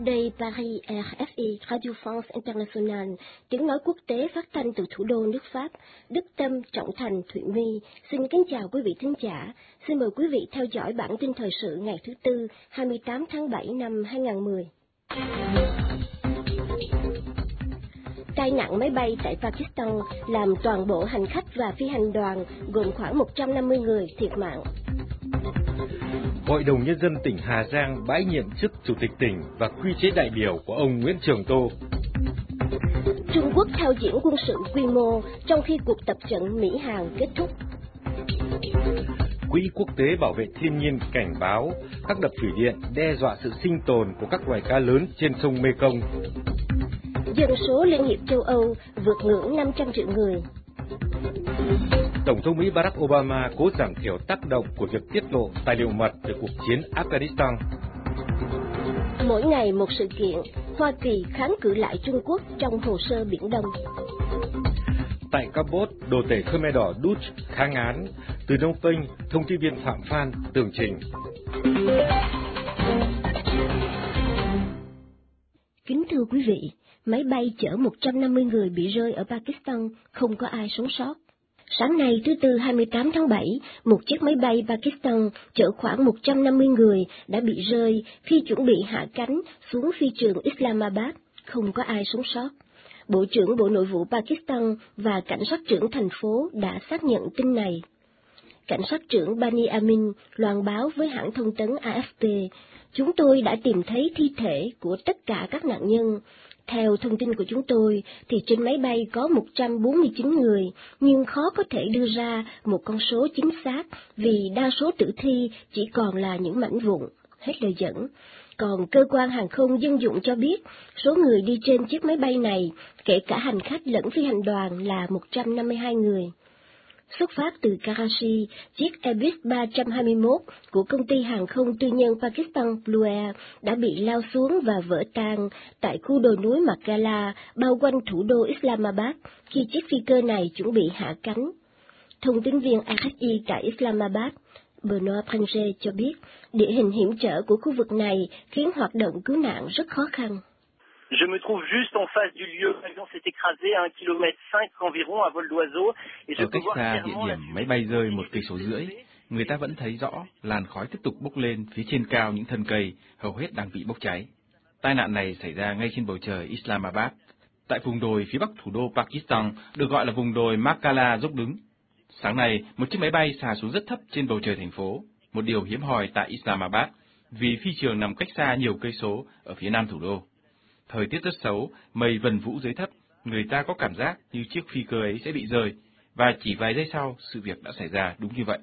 đây Paris RFI, Radio France International, tiếng nói quốc tế phát thanh từ thủ đô nước Pháp, Đức Tâm, Trọng Thành, Thụy My. Xin kính chào quý vị thính giả. Xin mời quý vị theo dõi bản tin thời sự ngày thứ Tư, 28 tháng 7 năm 2010. Tai nạn máy bay tại Pakistan làm toàn bộ hành khách và phi hành đoàn gồm khoảng 150 người thiệt mạng. Hội đồng Nhân dân tỉnh Hà Giang bãi nhiệm chức Chủ tịch tỉnh và quy chế đại biểu của ông Nguyễn Trường Tô. Trung Quốc thao diễn quân sự quy mô trong khi cuộc tập trận Mỹ-Hàn kết thúc. Quỹ Quốc tế Bảo vệ Thiên nhiên cảnh báo các đập thủy điện đe dọa sự sinh tồn của các loài cá lớn trên sông Mekong. Dân số Liên hiệp châu Âu vượt ngưỡng 500 triệu người. Tổng thống Mỹ Barack Obama cố giảm thiểu tác động của việc tiết lộ tài liệu mật về cuộc chiến Afghanistan. Mỗi ngày một sự kiện, Hoa Kỳ kháng cự lại Trung Quốc trong hồ sơ Biển Đông. Tại Campuchia, đồ tể Khmer Đỏ Đút kháng án. Từ Phnom Penh, thông tin viên Phạm Phan tường trình. Kính thưa quý vị, máy bay chở 150 người bị rơi ở Pakistan, không có ai sống sót. Sáng nay thứ Tư 28 tháng 7, một chiếc máy bay Pakistan chở khoảng 150 người đã bị rơi khi chuẩn bị hạ cánh xuống phi trường Islamabad, không có ai sống sót. Bộ trưởng Bộ Nội vụ Pakistan và Cảnh sát trưởng thành phố đã xác nhận tin này. Cảnh sát trưởng Bani Amin loan báo với hãng thông tấn AFP, chúng tôi đã tìm thấy thi thể của tất cả các nạn nhân. Theo thông tin của chúng tôi, thì trên máy bay có 149 người, nhưng khó có thể đưa ra một con số chính xác vì đa số tử thi chỉ còn là những mảnh vụn. Hết lời dẫn. Còn cơ quan hàng không dân dụng cho biết, số người đi trên chiếc máy bay này, kể cả hành khách lẫn phi hành đoàn là 152 người. Xuất phát từ Karachi, chiếc Airbus 321 của công ty hàng không tư nhân Pakistan Blue Air đã bị lao xuống và vỡ tan tại khu đồi núi Makala bao quanh thủ đô Islamabad khi chiếc phi cơ này chuẩn bị hạ cánh. Thông tin viên RFI tại Islamabad, Benoit Prince cho biết, địa hình hiểm trở của khu vực này khiến hoạt động cứu nạn rất khó khăn. Je me trouve juste en face du lieu où l'avion s'est écrasé à 1,5 km environ à vol d'oiseau et je Ở cách peux voir xa địa clairement điểm máy bay rơi 1,5 cây, người ta vẫn thấy rõ làn khói tiếp tục bốc lên phía trên cao những thân cây hầu hết đang bị bốc cháy. Tai nạn này xảy ra ngay trên bầu trời Islamabad, tại vùng đồi phía bắc thủ đô Pakistan, được gọi là vùng đồi Makala dốc đứng. Sáng nay, một chiếc máy bay xà xuống rất thấp trên bầu trời thành phố, một điều hiếm hoi tại Islamabad, vì phi trường nằm cách xa nhiều cây số ở phía nam thủ đô. Thời tiết rất xấu, mây vần vũ dưới thấp, người ta có cảm giác như chiếc phi cơ ấy sẽ bị rơi, và chỉ vài giây sau, sự việc đã xảy ra đúng như vậy.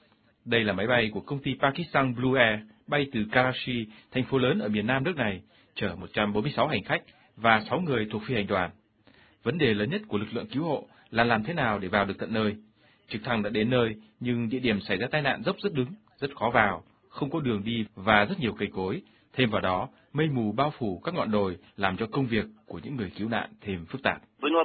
Đây là máy bay của công ty Pakistan Blue Air, bay từ Karachi, thành phố lớn ở miền nam nước này, chở 146 hành khách và 6 người thuộc phi hành đoàn. Vấn đề lớn nhất của lực lượng cứu hộ là làm thế nào để vào được tận nơi. Trực thăng đã đến nơi, nhưng địa điểm xảy ra tai nạn dốc rất đứng, rất khó vào, không có đường đi và rất nhiều cây cối. Thêm vào đó, mây mù bao phủ các ngọn đồi làm cho công việc của những người cứu nạn thêm phức tạp.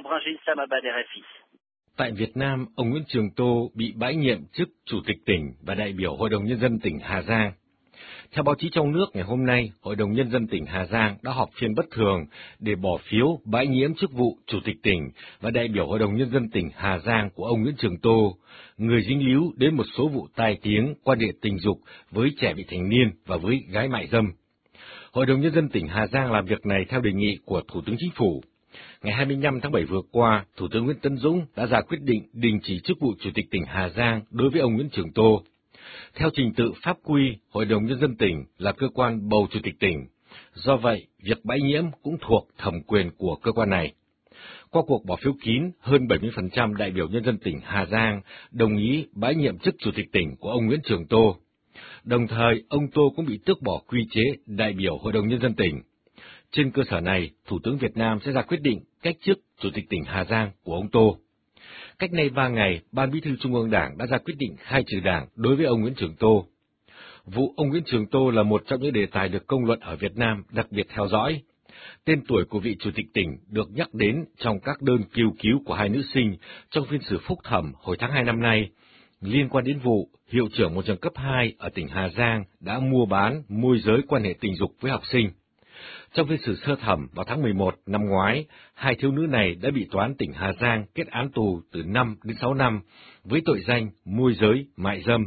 Tại Việt Nam, ông Nguyễn Trường Tô bị bãi nhiệm chức Chủ tịch tỉnh và đại biểu Hội đồng Nhân dân tỉnh Hà Giang. Theo báo chí trong nước ngày hôm nay, Hội đồng Nhân dân tỉnh Hà Giang đã họp phiên bất thường để bỏ phiếu bãi nhiệm chức vụ Chủ tịch tỉnh và đại biểu Hội đồng Nhân dân tỉnh Hà Giang của ông Nguyễn Trường Tô, người dính líu đến một số vụ tai tiếng quan hệ tình dục với trẻ vị thành niên và với gái mại dâm. Hội đồng Nhân dân tỉnh Hà Giang làm việc này theo đề nghị của Thủ tướng Chính phủ. Ngày 25 tháng 7 vừa qua, Thủ tướng Nguyễn Tấn Dũng đã ra quyết định đình chỉ chức vụ Chủ tịch tỉnh Hà Giang đối với ông Nguyễn Trường Tô. Theo trình tự pháp quy, Hội đồng Nhân dân tỉnh là cơ quan bầu Chủ tịch tỉnh. Do vậy, việc bãi nhiệm cũng thuộc thẩm quyền của cơ quan này. Qua cuộc bỏ phiếu kín, hơn 70% đại biểu nhân dân tỉnh Hà Giang đồng ý bãi nhiệm chức Chủ tịch tỉnh của ông Nguyễn Trường Tô. Đồng thời, ông Tô cũng bị tước bỏ quy chế đại biểu Hội đồng Nhân dân tỉnh. Trên cơ sở này, Thủ tướng Việt Nam sẽ ra quyết định cách chức Chủ tịch tỉnh Hà Giang của ông Tô. Cách nay 3 ngày, Ban Bí thư Trung ương Đảng đã ra quyết định khai trừ Đảng đối với ông Nguyễn Trường Tô. Vụ ông Nguyễn Trường Tô là một trong những đề tài được công luận ở Việt Nam đặc biệt theo dõi. Tên tuổi của vị Chủ tịch tỉnh được nhắc đến trong các đơn kêu cứu của hai nữ sinh trong phiên xử phúc thẩm hồi tháng 2 năm nay, liên quan đến vụ hiệu trưởng một trường cấp 2 ở tỉnh Hà Giang đã mua bán, môi giới quan hệ tình dục với học sinh. Trong phiên xử sơ thẩm vào tháng 11 năm ngoái, hai thiếu nữ này đã bị tòa án tỉnh Hà Giang kết án tù từ 5 đến 6 năm với tội danh môi giới, mại dâm.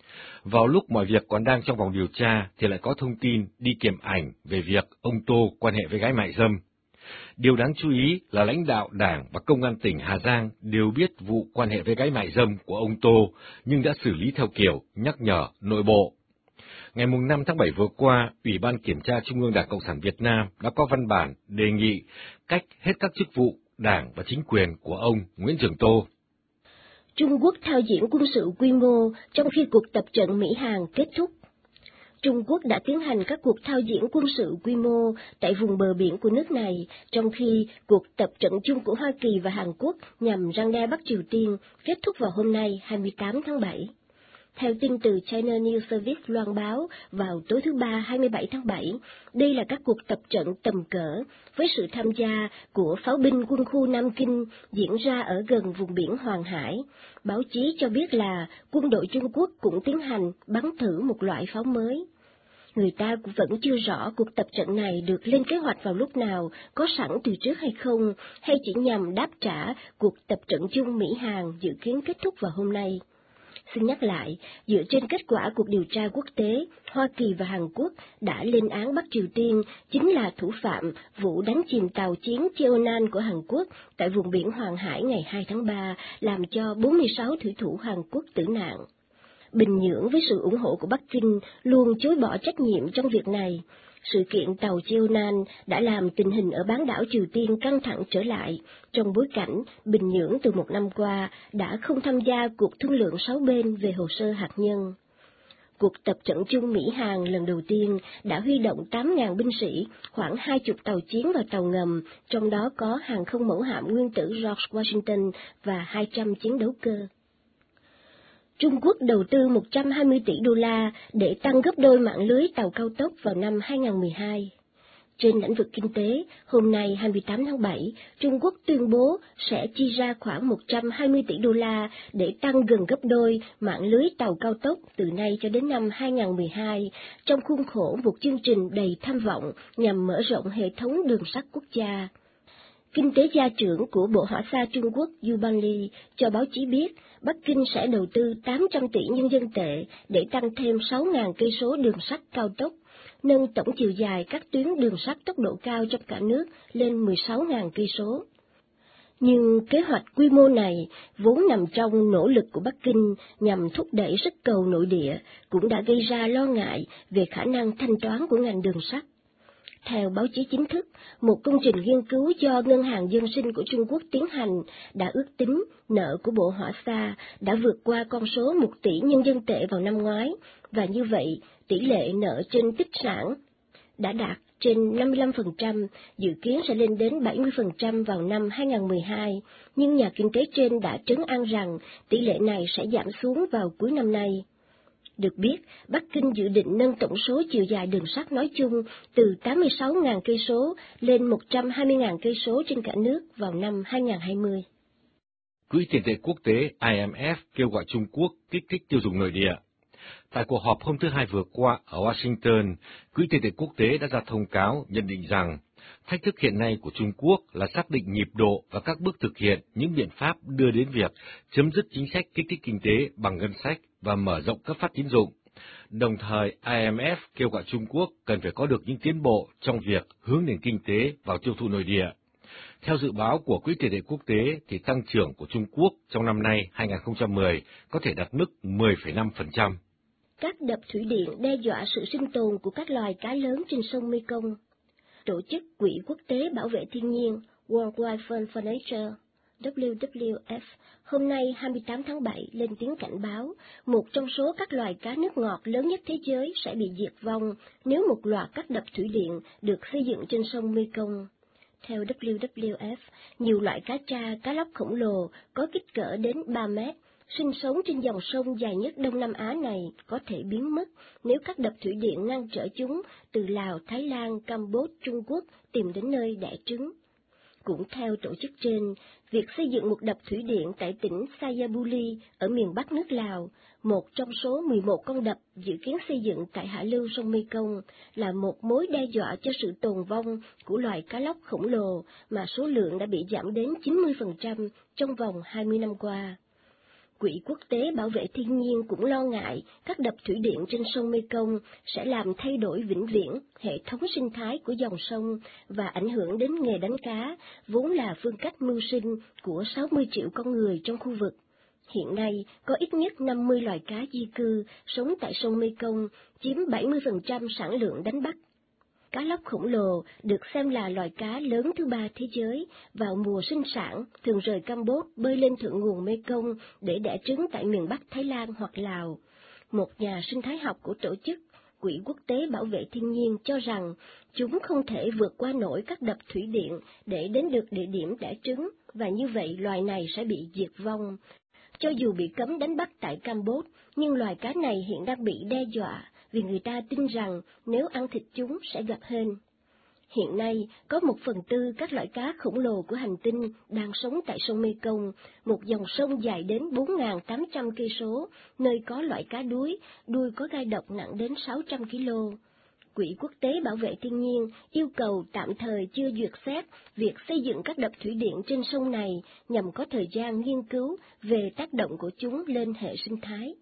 Vào lúc mọi việc còn đang trong vòng điều tra thì lại có thông tin đi kèm ảnh về việc ông Tô quan hệ với gái mại dâm. Điều đáng chú ý là lãnh đạo Đảng và Công an tỉnh Hà Giang đều biết vụ quan hệ với gái mại dâm của ông Tô, nhưng đã xử lý theo kiểu nhắc nhở nội bộ. Ngày 5 tháng 7 vừa qua, Ủy ban Kiểm tra Trung ương Đảng Cộng sản Việt Nam đã có văn bản đề nghị cách hết các chức vụ Đảng và chính quyền của ông Nguyễn Trường Tô. Trung Quốc thao diễn quân sự quy mô trong khi cuộc tập trận Mỹ-Hàn kết thúc. Trung Quốc đã tiến hành các cuộc thao diễn quân sự quy mô tại vùng bờ biển của nước này, trong khi cuộc tập trận chung của Hoa Kỳ và Hàn Quốc nhằm răn đe Bắc Triều Tiên kết thúc vào hôm nay 28 tháng 7. Theo tin từ China News Service loan báo vào tối thứ Ba 27 tháng 7, đây là các cuộc tập trận tầm cỡ với sự tham gia của pháo binh quân khu Nam Kinh diễn ra ở gần vùng biển Hoàng Hải. Báo chí cho biết là quân đội Trung Quốc cũng tiến hành bắn thử một loại pháo mới. Người ta cũng vẫn chưa rõ cuộc tập trận này được lên kế hoạch vào lúc nào, có sẵn từ trước hay không, hay chỉ nhằm đáp trả cuộc tập trận chung Mỹ-Hàn dự kiến kết thúc vào hôm nay. Xin nhắc lại, dựa trên kết quả cuộc điều tra quốc tế, Hoa Kỳ và Hàn Quốc đã lên án Bắc Triều Tiên chính là thủ phạm vụ đánh chìm tàu chiến Cheonan của Hàn Quốc tại vùng biển Hoàng Hải ngày 2 tháng 3, làm cho 46 thủy thủ Hàn Quốc tử nạn. Bình Nhưỡng với sự ủng hộ của Bắc Kinh luôn chối bỏ trách nhiệm trong việc này. Sự kiện tàu Cheonan đã làm tình hình ở bán đảo Triều Tiên căng thẳng trở lại, trong bối cảnh Bình Nhưỡng từ một năm qua đã không tham gia cuộc thương lượng 6 bên về hồ sơ hạt nhân. Cuộc tập trận chung Mỹ-Hàn lần đầu tiên đã huy động 8.000 binh sĩ, khoảng 20 tàu chiến và tàu ngầm, trong đó có hàng không mẫu hạm nguyên tử George Washington và 200 chiến đấu cơ. Trung Quốc đầu tư 120 tỷ đô la để tăng gấp đôi mạng lưới tàu cao tốc vào năm 2012. Trên lĩnh vực kinh tế, hôm nay 28 tháng 7, Trung Quốc tuyên bố sẽ chi ra khoảng 120 tỷ đô la để tăng gần gấp đôi mạng lưới tàu cao tốc từ nay cho đến năm 2012, trong khuôn khổ một chương trình đầy tham vọng nhằm mở rộng hệ thống đường sắt quốc gia. Kinh tế gia trưởng của Bộ Hỏa xa Trung Quốc Yu Banli cho báo chí biết, Bắc Kinh sẽ đầu tư 800 tỷ nhân dân tệ để tăng thêm 6.000 cây số đường sắt cao tốc, nâng tổng chiều dài các tuyến đường sắt tốc độ cao trong cả nước lên 16.000 cây số. Nhưng kế hoạch quy mô này, vốn nằm trong nỗ lực của Bắc Kinh nhằm thúc đẩy sức cầu nội địa, cũng đã gây ra lo ngại về khả năng thanh toán của ngành đường sắt. Theo báo chí chính thức, một công trình nghiên cứu do Ngân hàng Dân sinh của Trung Quốc tiến hành đã ước tính nợ của Bộ Hỏa xa đã vượt qua con số 1 tỷ nhân dân tệ vào năm ngoái, và như vậy tỷ lệ nợ trên tích sản đã đạt trên 55%, dự kiến sẽ lên đến 70% vào năm 2012, nhưng nhà kinh tế trên đã trấn an rằng tỷ lệ này sẽ giảm xuống vào cuối năm nay. Được biết, Bắc Kinh dự định nâng tổng số chiều dài đường sắt nói chung từ 86.000 cây số lên 120.000 cây số trên cả nước vào năm 2020. Quỹ tiền tệ quốc tế IMF kêu gọi Trung Quốc kích thích tiêu dùng nội địa. Tại cuộc họp hôm thứ Hai vừa qua ở Washington, Quỹ tiền tệ quốc tế đã ra thông cáo nhận định rằng thách thức hiện nay của Trung Quốc là xác định nhịp độ và các bước thực hiện những biện pháp đưa đến việc chấm dứt chính sách kích thích kinh tế bằng ngân sách và mở rộng cấp phát tín dụng. Đồng thời, IMF kêu gọi Trung Quốc cần phải có được những tiến bộ trong việc hướng nền kinh tế vào tiêu thụ nội địa. Theo dự báo của Quỹ tiền tệ quốc tế, thì tăng trưởng của Trung Quốc trong năm nay 2010 có thể đạt mức 10,5%. Các đập thủy điện đe dọa sự sinh tồn của các loài cá lớn trên sông Mekong. Tổ chức Quỹ Quốc tế Bảo vệ Thiên nhiên World Wide Fund for Nature WWF hôm nay 28 tháng 7 lên tiếng cảnh báo một trong số các loài cá nước ngọt lớn nhất thế giới sẽ bị diệt vong nếu một loạt các đập thủy điện được xây dựng trên sông Mekong. Theo WWF, nhiều loại cá tra, cá lóc khổng lồ có kích cỡ đến 3 mét, sinh sống trên dòng sông dài nhất Đông Nam Á này có thể biến mất nếu các đập thủy điện ngăn trở chúng từ Lào, Thái Lan, Campuchia, Trung Quốc tìm đến nơi đẻ trứng. Cũng theo tổ chức trên, việc xây dựng một đập thủy điện tại tỉnh Sayabuli ở miền Bắc nước Lào, một trong số 11 con đập dự kiến xây dựng tại hạ lưu sông Mekong, là một mối đe dọa cho sự tồn vong của loài cá lóc khổng lồ mà số lượng đã bị giảm đến 90% trong vòng 20 năm qua. Quỹ quốc tế bảo vệ thiên nhiên cũng lo ngại các đập thủy điện trên sông Mekong sẽ làm thay đổi vĩnh viễn hệ thống sinh thái của dòng sông và ảnh hưởng đến nghề đánh cá, vốn là phương cách mưu sinh của 60 triệu con người trong khu vực. Hiện nay, có ít nhất 50 loài cá di cư sống tại sông Mekong, chiếm 70% sản lượng đánh bắt. Cá lóc khổng lồ được xem là loài cá lớn thứ 3 thế giới, vào mùa sinh sản thường rời Campuchia bơi lên thượng nguồn Mekong để đẻ trứng tại miền Bắc Thái Lan hoặc Lào. Một nhà sinh thái học của tổ chức Quỹ quốc tế bảo vệ thiên nhiên cho rằng chúng không thể vượt qua nổi các đập thủy điện để đến được địa điểm đẻ trứng, và như vậy loài này sẽ bị diệt vong. Cho dù bị cấm đánh bắt tại Campuchia, nhưng loài cá này hiện đang bị đe dọa vì người ta tin rằng nếu ăn thịt chúng sẽ gặp hên. Hiện nay, có 1/4 các loại cá khổng lồ của hành tinh đang sống tại sông Mekong, một dòng sông dài đến 4.800 cây số, nơi có loại cá đuối, đuôi có gai độc nặng đến 600 kg. Quỹ quốc tế bảo vệ thiên nhiên yêu cầu tạm thời chưa duyệt xét việc xây dựng các đập thủy điện trên sông này nhằm có thời gian nghiên cứu về tác động của chúng lên hệ sinh thái.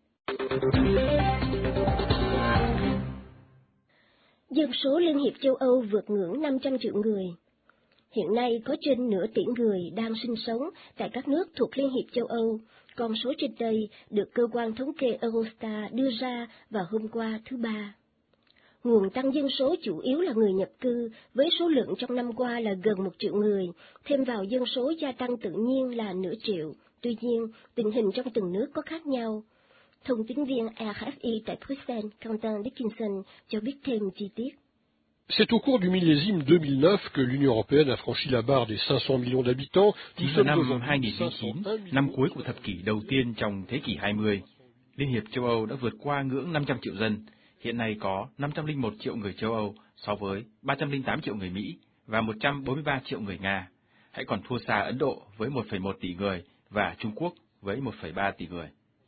Dân số Liên hiệp châu Âu vượt ngưỡng 500 triệu người. Hiện nay có trên nửa tỷ người đang sinh sống tại các nước thuộc Liên hiệp châu Âu. Con số trên đây được cơ quan thống kê Eurostat đưa ra vào hôm qua thứ Ba. Nguồn tăng dân số chủ yếu là người nhập cư, với số lượng trong năm qua là gần 1 triệu người, thêm vào dân số gia tăng tự nhiên là nửa triệu. Tuy nhiên, tình hình trong từng nước có khác nhau. Thông tín viên RFI tại Bruxelles, Quentin Dickinson, cho biết thêm chi tiết. C'est au cours du millésime 2009 que l'Union européenne a franchi la barre des 500 millions d'habitants. Chính vào năm 2009, năm cuối của thập kỷ đầu tiên trong thế kỷ 20, Liên hiệp châu Âu đã vượt qua ngưỡng 500 triệu dân. Hiện nay có 501 triệu người châu Âu so với 308 triệu người Mỹ và 143 triệu người Nga. Hãy còn thua xa Ấn Độ với 1,1 tỷ người và Trung Quốc với 1,3 tỷ người.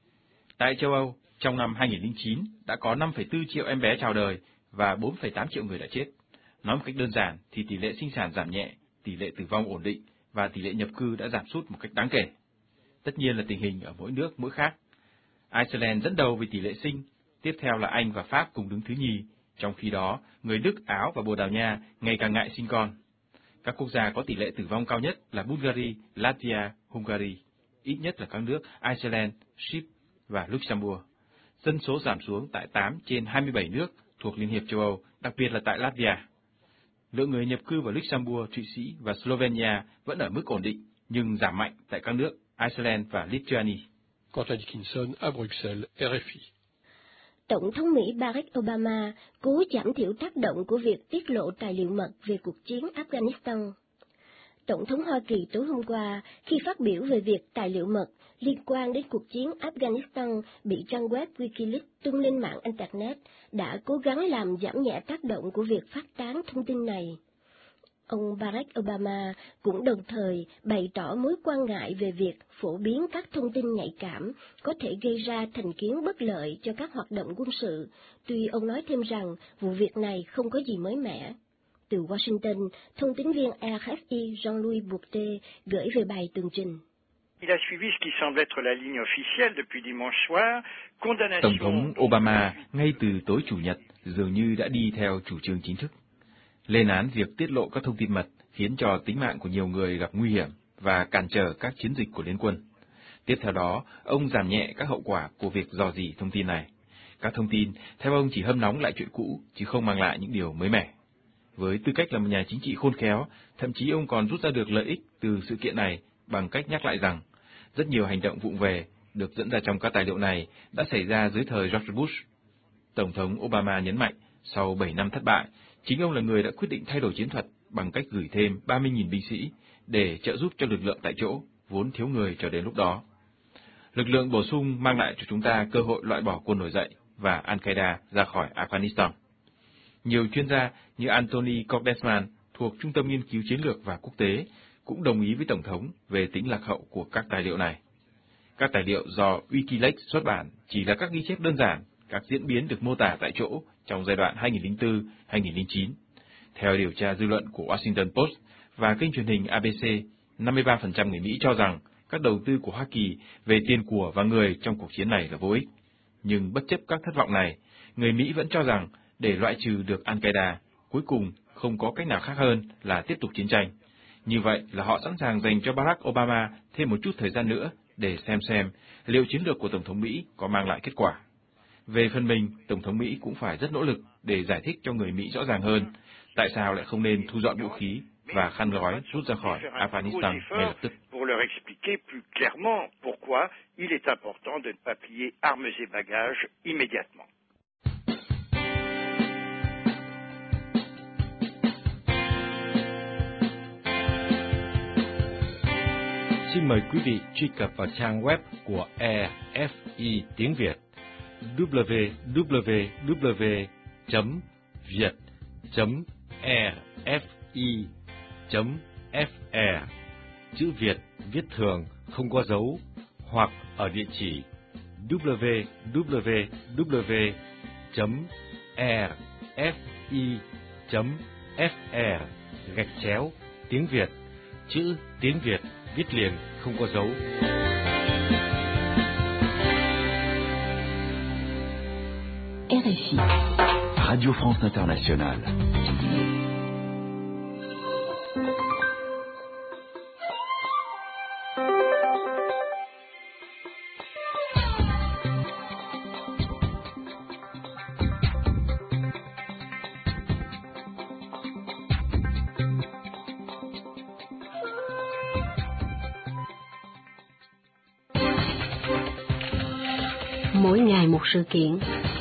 Tại châu Âu, trong năm 2009 đã có 5,4 triệu em bé chào đời và 4,8 triệu người đã chết. Nói một cách đơn giản thì tỷ lệ sinh sản giảm nhẹ, tỷ lệ tử vong ổn định và tỷ lệ nhập cư đã giảm sút một cách đáng kể. Tất nhiên là tình hình ở mỗi nước mỗi khác. Iceland dẫn đầu về tỷ lệ sinh, tiếp theo là Anh và Pháp cùng đứng thứ nhì, trong khi đó người Đức, Áo và Bồ Đào Nha ngày càng ngại sinh con. Các quốc gia có tỷ lệ tử vong cao nhất là Bulgaria, Latvia, Hungary, ít nhất là các nước Iceland, Chypre và Luxembourg. Dân số giảm xuống tại 8 trên 27 nước thuộc Liên hiệp châu Âu, đặc biệt là tại Latvia. Lượng người nhập cư vào Luxembourg, Thụy Sĩ và Slovenia vẫn ở mức ổn định, nhưng giảm mạnh tại các nước Iceland và Lithuania. Quentin Dickinson à Bruxelles, RFI. Tổng thống Mỹ Barack Obama cố giảm thiểu tác động của việc tiết lộ tài liệu mật về cuộc chiến Afghanistan. Tổng thống Hoa Kỳ tối hôm qua, khi phát biểu về việc tài liệu mật liên quan đến cuộc chiến Afghanistan bị trang web Wikileaks tung lên mạng Internet, đã cố gắng làm giảm nhẹ tác động của việc phát tán thông tin này. Ông Barack Obama cũng đồng thời bày tỏ mối quan ngại về việc phổ biến các thông tin nhạy cảm có thể gây ra thành kiến bất lợi cho các hoạt động quân sự, tuy ông nói thêm rằng vụ việc này không có gì mới mẻ. Từ Washington, thông tín viên RFI Jean-Louis Bourdet gửi về bài tường trình. Tổng thống Obama ngay từ tối Chủ nhật dường như đã đi theo chủ trương chính thức. Lên án việc tiết lộ các thông tin mật khiến cho tính mạng của nhiều người gặp nguy hiểm và cản trở các chiến dịch của Liên quân. Tiếp theo đó, ông giảm nhẹ các hậu quả của việc rò rỉ thông tin này. Các thông tin, theo ông, chỉ hâm nóng lại chuyện cũ, chứ không mang lại những điều mới mẻ. Với tư cách là một nhà chính trị khôn khéo, thậm chí ông còn rút ra được lợi ích từ sự kiện này bằng cách nhắc lại rằng rất nhiều hành động vụng về được dẫn ra trong các tài liệu này đã xảy ra dưới thời George Bush. Tổng thống Obama nhấn mạnh, sau 7 năm thất bại, chính ông là người đã quyết định thay đổi chiến thuật bằng cách gửi thêm 30.000 binh sĩ để trợ giúp cho lực lượng tại chỗ, vốn thiếu người cho đến lúc đó. Lực lượng bổ sung mang lại cho chúng ta cơ hội loại bỏ quân nổi dậy và Al-Qaeda ra khỏi Afghanistan. Nhiều chuyên gia như Anthony Cordesman thuộc Trung tâm Nghiên cứu Chiến lược và Quốc tế, cũng đồng ý với Tổng thống về tính lạc hậu của các tài liệu này. Các tài liệu do Wikileaks xuất bản chỉ là các ghi chép đơn giản, các diễn biến được mô tả tại chỗ trong giai đoạn 2004-2009. Theo điều tra dư luận của Washington Post và kênh truyền hình ABC, 53% người Mỹ cho rằng các đầu tư của Hoa Kỳ về tiền của và người trong cuộc chiến này là vô ích. Nhưng bất chấp các thất vọng này, người Mỹ vẫn cho rằng để loại trừ được Al-Qaeda, cuối cùng không có cách nào khác hơn là tiếp tục chiến tranh. Như vậy là họ sẵn sàng dành cho Barack Obama thêm một chút thời gian nữa để xem liệu chiến lược của Tổng thống Mỹ có mang lại kết quả. Về phần mình, Tổng thống Mỹ cũng phải rất nỗ lực để giải thích cho người Mỹ rõ ràng hơn tại sao lại không nên thu dọn vũ khí và khăn gói rút ra khỏi Afghanistan ngay lập tức. Pour leur expliquer plus clairement pourquoi il est important de ne pas plier armes et bagages immédiatement. Xin mời quý vị truy cập vào trang web của RFI tiếng Việt www.viet.rfi.fr, chữ Việt viết thường không có dấu, hoặc ở địa chỉ www.rfi.fr tiếng Việt, chữ tiếng Việt viết liền không có dấu. RFI, Radio France Internationale. Mỗi ngày một sự kiện.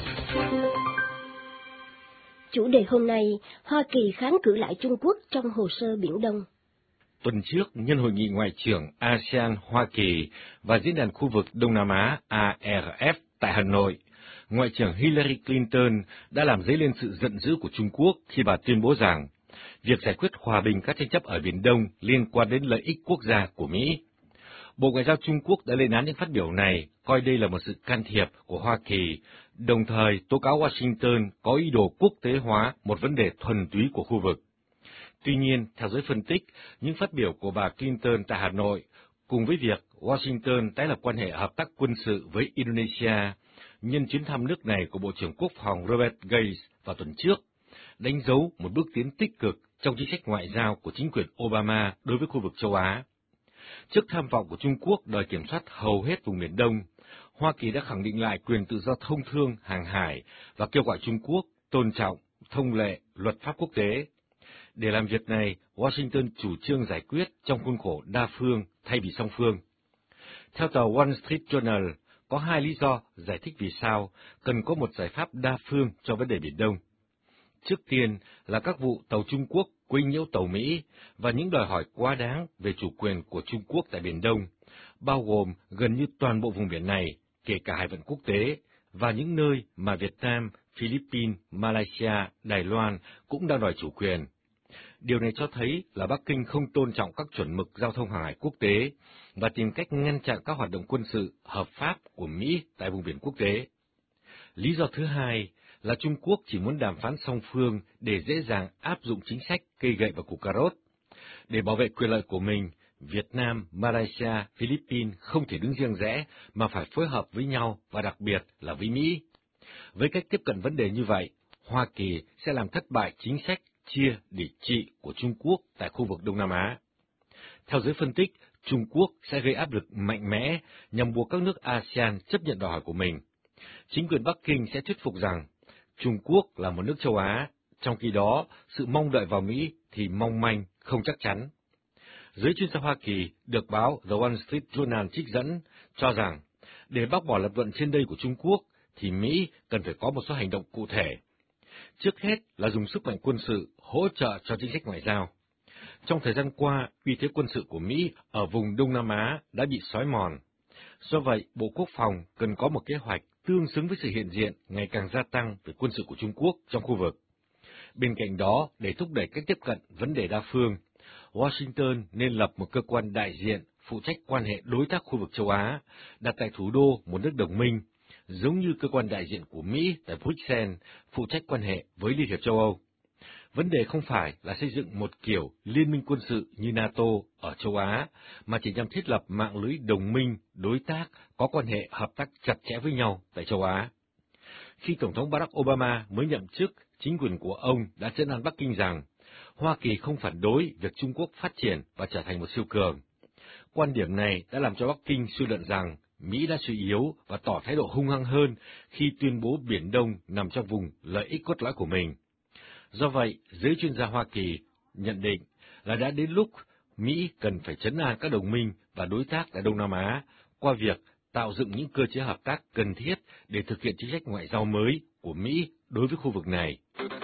Chủ đề hôm nay, Hoa Kỳ kháng cự lại Trung Quốc trong hồ sơ Biển Đông. Tuần trước, nhân hội nghị ngoại trưởng ASEAN-Hoa Kỳ và Diễn đàn khu vực Đông Nam Á ARF tại Hà Nội, Ngoại trưởng Hillary Clinton đã làm dấy lên sự giận dữ của Trung Quốc khi bà tuyên bố rằng việc giải quyết hòa bình các tranh chấp ở Biển Đông liên quan đến lợi ích quốc gia của Mỹ. Bộ Ngoại giao Trung Quốc đã lên án những phát biểu này, coi đây là một sự can thiệp của Hoa Kỳ, đồng thời tố cáo Washington có ý đồ quốc tế hóa một vấn đề thuần túy của khu vực. Tuy nhiên, theo giới phân tích, những phát biểu của bà Clinton tại Hà Nội, cùng với việc Washington tái lập quan hệ hợp tác quân sự với Indonesia, nhân chuyến thăm nước này của Bộ trưởng Quốc phòng Robert Gates vào tuần trước, đánh dấu một bước tiến tích cực trong chính sách ngoại giao của chính quyền Obama đối với khu vực châu Á. Trước tham vọng của Trung Quốc đòi kiểm soát hầu hết vùng Biển Đông, Hoa Kỳ đã khẳng định lại quyền tự do thông thương, hàng hải và kêu gọi Trung Quốc tôn trọng thông lệ, luật pháp quốc tế. Để làm việc này, Washington chủ trương giải quyết trong khuôn khổ đa phương thay vì song phương. Theo tờ Wall Street Journal, có hai lý do giải thích vì sao cần có một giải pháp đa phương cho vấn đề Biển Đông. Trước tiên là các vụ tàu Trung Quốc quấy nhiễu tàu Mỹ và những đòi hỏi quá đáng về chủ quyền của Trung Quốc tại Biển Đông, bao gồm gần như toàn bộ vùng biển này, kể cả hải vận quốc tế, và những nơi mà Việt Nam, Philippines, Malaysia, Đài Loan cũng đang đòi chủ quyền. Điều này cho thấy là Bắc Kinh không tôn trọng các chuẩn mực giao thông hàng hải quốc tế và tìm cách ngăn chặn các hoạt động quân sự hợp pháp của Mỹ tại vùng biển quốc tế. Lý do thứ hai là Trung Quốc chỉ muốn đàm phán song phương để dễ dàng áp dụng chính sách cây gậy và củ cà rốt. Để bảo vệ quyền lợi của mình, Việt Nam, Malaysia, Philippines không thể đứng riêng rẽ mà phải phối hợp với nhau và đặc biệt là với Mỹ. Với cách tiếp cận vấn đề như vậy, Hoa Kỳ sẽ làm thất bại chính sách chia để trị của Trung Quốc tại khu vực Đông Nam Á. Theo giới phân tích, Trung Quốc sẽ gây áp lực mạnh mẽ nhằm buộc các nước ASEAN chấp nhận đòi hỏi của mình. Chính quyền Bắc Kinh sẽ thuyết phục rằng Trung Quốc là một nước châu Á, trong khi đó sự mong đợi vào Mỹ thì mong manh, không chắc chắn. Giới chuyên gia Hoa Kỳ được báo The Wall Street Journal trích dẫn cho rằng để bác bỏ lập luận trên đây của Trung Quốc thì Mỹ cần phải có một số hành động cụ thể. Trước hết là dùng sức mạnh quân sự hỗ trợ cho chính sách ngoại giao. Trong thời gian qua, uy thế quân sự của Mỹ ở vùng Đông Nam Á đã bị xói mòn. Do vậy, Bộ Quốc phòng cần có một kế hoạch tương xứng với sự hiện diện ngày càng gia tăng về quân sự của Trung Quốc trong khu vực. Bên cạnh đó, để thúc đẩy cách tiếp cận vấn đề đa phương, Washington nên lập một cơ quan đại diện phụ trách quan hệ đối tác khu vực châu Á, đặt tại thủ đô một nước đồng minh, giống như cơ quan đại diện của Mỹ tại Bruxelles phụ trách quan hệ với Liên hiệp châu Âu. Vấn đề không phải là xây dựng một kiểu liên minh quân sự như NATO ở châu Á, mà chỉ nhằm thiết lập mạng lưới đồng minh, đối tác có quan hệ hợp tác chặt chẽ với nhau tại châu Á. Khi Tổng thống Barack Obama mới nhậm chức, chính quyền của ông đã trấn an Bắc Kinh rằng Hoa Kỳ không phản đối việc Trung Quốc phát triển và trở thành một siêu cường. Quan điểm này đã làm cho Bắc Kinh suy luận rằng Mỹ đã suy yếu và tỏ thái độ hung hăng hơn khi tuyên bố Biển Đông nằm trong vùng lợi ích cốt lõi của mình. Do vậy, giới chuyên gia Hoa Kỳ nhận định là đã đến lúc Mỹ cần phải trấn an các đồng minh và đối tác tại Đông Nam Á qua việc tạo dựng những cơ chế hợp tác cần thiết để thực hiện chính sách ngoại giao mới của Mỹ đối với khu vực này.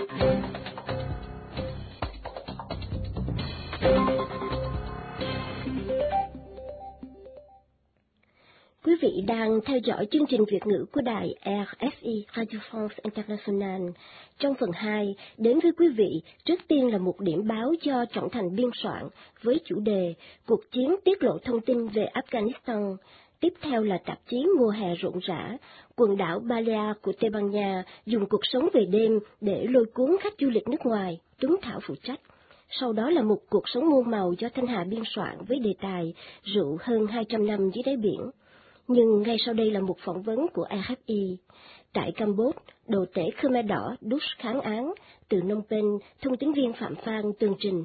Quý vị đang theo dõi chương trình Việt ngữ của đài RFI Radio France International. Trong phần 2, đến với quý vị, trước tiên là một điểm báo do Trọng Thành biên soạn với chủ đề Cuộc chiến tiết lộ thông tin về Afghanistan. Tiếp theo là tạp chí Mùa hè rộn rã, quần đảo Balear của Tây Ban Nha dùng cuộc sống về đêm để lôi cuốn khách du lịch nước ngoài, Tuấn Thảo phụ trách. Sau đó là một cuộc sống muôn màu do Thanh Hà biên soạn với đề tài Rượu hơn 200 năm dưới đáy biển. Nhưng ngay sau đây là một phỏng vấn của RFI. Tại Campuchia, đồ tể Khmer Đỏ đút kháng án, từ Phnom Penh, thông tín viên Phạm Phan tường trình.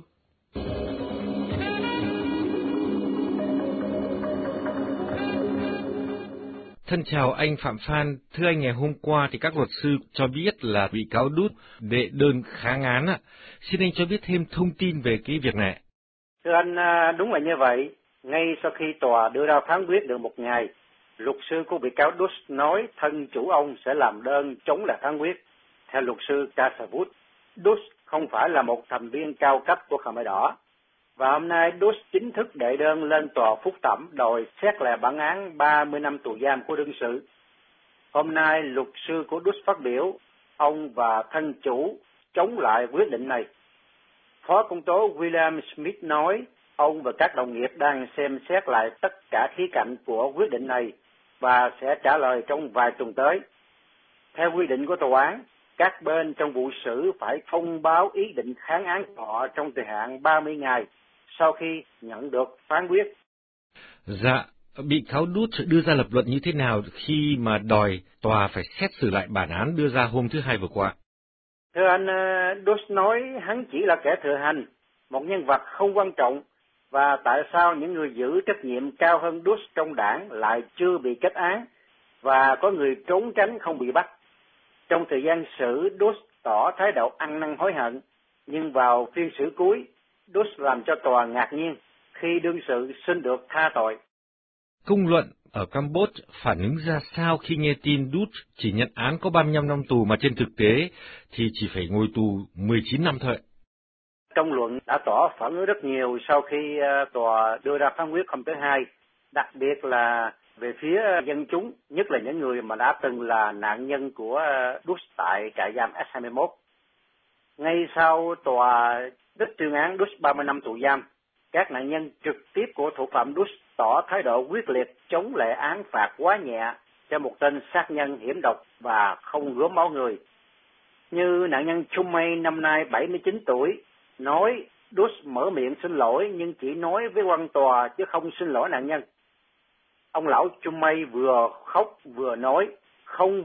Thân chào anh Phạm Phan, thưa anh, ngày hôm qua thì các luật sư cho biết là bị cáo Đút đệ đơn kháng án ạ. Xin anh cho biết thêm thông tin về cái việc này. Thưa anh, đúng là như vậy. Ngay sau khi tòa đưa ra phán quyết được một ngày, luật sư của bị cáo Đút nói thân chủ ông sẽ làm đơn chống lại phán quyết. Theo luật sư Kasavut, Đút không phải là một thành viên cao cấp của Khmer Đỏ. Và hôm nay Đút chính thức đệ đơn lên tòa phúc thẩm đòi xét lại bản án 30 năm tù giam của đương sự. Hôm nay luật sư của Đút phát biểu, ông và thân chủ chống lại quyết định này. Phó công tố William Smith nói, ông và các đồng nghiệp đang xem xét lại tất cả khía cạnh của quyết định này và sẽ trả lời trong vài tuần tới. Theo quy định của tòa án, các bên trong vụ xử phải thông báo ý định kháng án của họ trong thời hạn 30 ngày sau khi nhận được phán quyết. Dạ, bị cáo Đút đưa ra lập luận như thế nào khi mà đòi tòa phải xét xử lại bản án đưa ra hôm thứ Hai vừa qua? Thưa anh, Đút nói hắn chỉ là kẻ thừa hành, một nhân vật không quan trọng, và tại sao những người giữ trách nhiệm cao hơn Đút trong đảng lại chưa bị kết án và có người trốn tránh không bị bắt. Trong thời gian xử, Đút tỏ thái độ ăn năn hối hận, nhưng vào phiên xử cuối, Đút làm cho tòa ngạc nhiên khi đương sự xin được tha tội. Công luận ở Campuchia phản ứng ra sao khi nghe tin Đút chỉ nhận án có 35 năm tù mà trên thực tế thì chỉ phải ngồi tù 19 năm thôi? Công luận đã tỏ phản ứng rất nhiều sau khi tòa đưa ra phán quyết hôm thứ Hai, đặc biệt là về phía dân chúng, nhất là những người mà đã từng là nạn nhân của Đút tại trại giam S21. Ngay sau tòa đích tuyên án Đút 30 năm tù giam, các nạn nhân trực tiếp của thủ phạm Đút tỏ thái độ quyết liệt chống lại án phạt quá nhẹ cho một tên sát nhân hiểm độc và không gớm máu người. Như nạn nhân Chung May năm nay 79 tuổi, nói Đút mở miệng xin lỗi nhưng chỉ nói với quan tòa chứ không xin lỗi nạn nhân. Ông lão Chung May vừa khóc vừa nói, không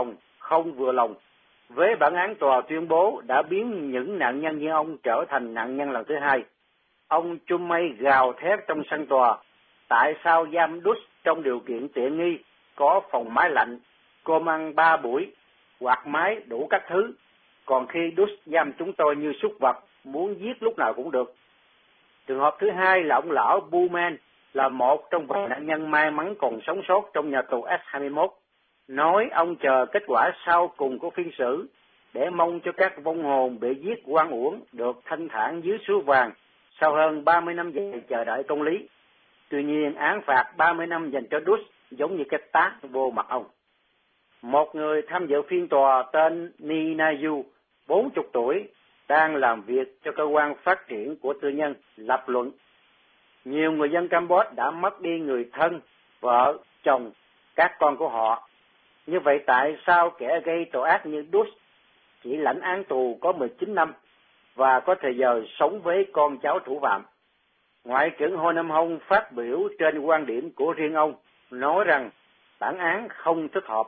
vừa lòng. Với bản án tòa tuyên bố đã biến những nạn nhân như ông trở thành nạn nhân lần thứ hai. Ông Chung May gào thét trong sân tòa, tại sao giam Đút trong điều kiện tiện nghi, có phòng máy lạnh, cơm ăn 3 buổi, quạt máy đủ các thứ, còn khi Đút giam chúng tôi như súc vật, muốn giết lúc nào cũng được. Trường hợp thứ hai là ông lão Buman, là một trong vài nạn nhân may mắn còn sống sót trong nhà tù S21. Nói ông chờ kết quả sau cùng của phiên xử để mong cho các vong hồn bị giết oan uổng được thanh thản dưới suối vàng sau hơn 30 năm dài chờ đợi công lý. Tuy nhiên, án phạt 30 năm dành cho Đút giống như cái tát vô mặt ông. Một người tham dự phiên tòa tên Ni Na Yu, 40 tuổi, đang làm việc cho cơ quan phát triển của tư nhân, lập luận. Nhiều người dân Campuchia đã mất đi người thân, vợ, chồng, các con của họ. Như vậy tại sao kẻ gây tội ác như Dus chỉ lãnh án tù có 19 năm và có thời giờ sống với con cháu thủ phạm? Ngoại trưởng Hồ Nam Hông phát biểu trên quan điểm của riêng ông, nói rằng bản án không thích hợp.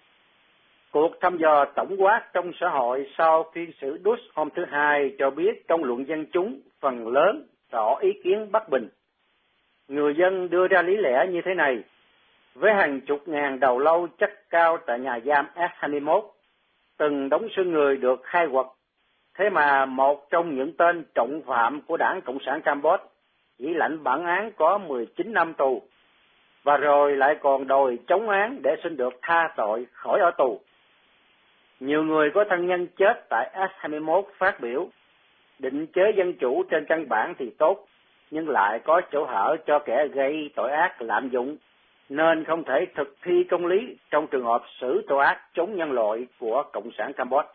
Cuộc thăm dò tổng quát trong xã hội sau phiên xử Dus hôm thứ Hai cho biết trong luận dân chúng phần lớn tỏ ý kiến bất bình. Người dân đưa ra lý lẽ như thế này: với hàng chục ngàn đầu lâu chất cao tại nhà giam S21, từng đống xương người được khai quật, thế mà một trong những tên trọng phạm của Đảng Cộng sản Campuchia chỉ lãnh bản án có 19 năm tù, và rồi lại còn đòi chống án để xin được tha tội khỏi ở tù. Nhiều người có thân nhân chết tại S21 phát biểu, định chế dân chủ trên căn bản thì tốt, nhưng lại có chỗ hở cho kẻ gây tội ác lạm dụng, nên không thể thực thi công lý trong trường hợp xử tội ác chống nhân loại của Cộng sản Campuchia.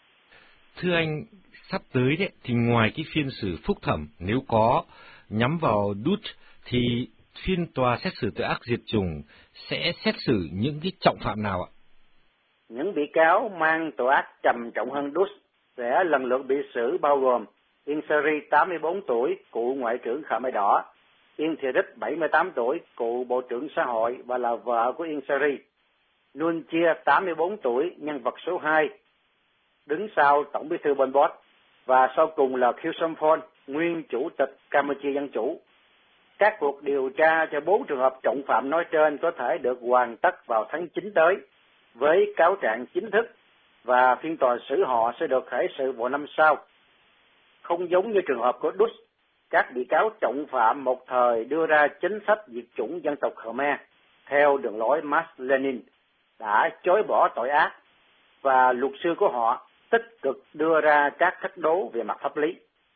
Thưa anh, sắp tới đấy thì ngoài cái phiên xử phúc thẩm nếu có nhắm vào Dus thì phiên tòa xét xử tội ác diệt chủng sẽ xét xử những cái trọng phạm nào ạ? Những bị cáo mang tội ác trầm trọng hơn Dus sẽ lần lượt bị xử bao gồm Ieng Sary 84 tuổi, cựu Ngoại trưởng Khmer Đỏ, Ieng Thia Rích 78 tuổi, cựu Bộ trưởng Xã hội và là vợ của Ieng Sary, Nuon Chea 84 tuổi, nhân vật số 2, đứng sau Tổng bí thư Pol Pot, và sau cùng là Khieu Samphan, nguyên Chủ tịch Campuchia Dân Chủ. Các cuộc điều tra cho 4 trường hợp trọng phạm nói trên có thể được hoàn tất vào tháng 9 tới, với cáo trạng chính thức, và phiên tòa xử họ sẽ được khởi sự vào năm sau. Không giống như trường hợp của Dus, các bị cáo trọng phạm một thời đưa ra chính sách diệt chủng dân tộc Khmer theo đường lối Marx Lenin đã chối bỏ tội ác, và luật sư của họ tích cực đưa ra các thách đố về mặt pháp lý.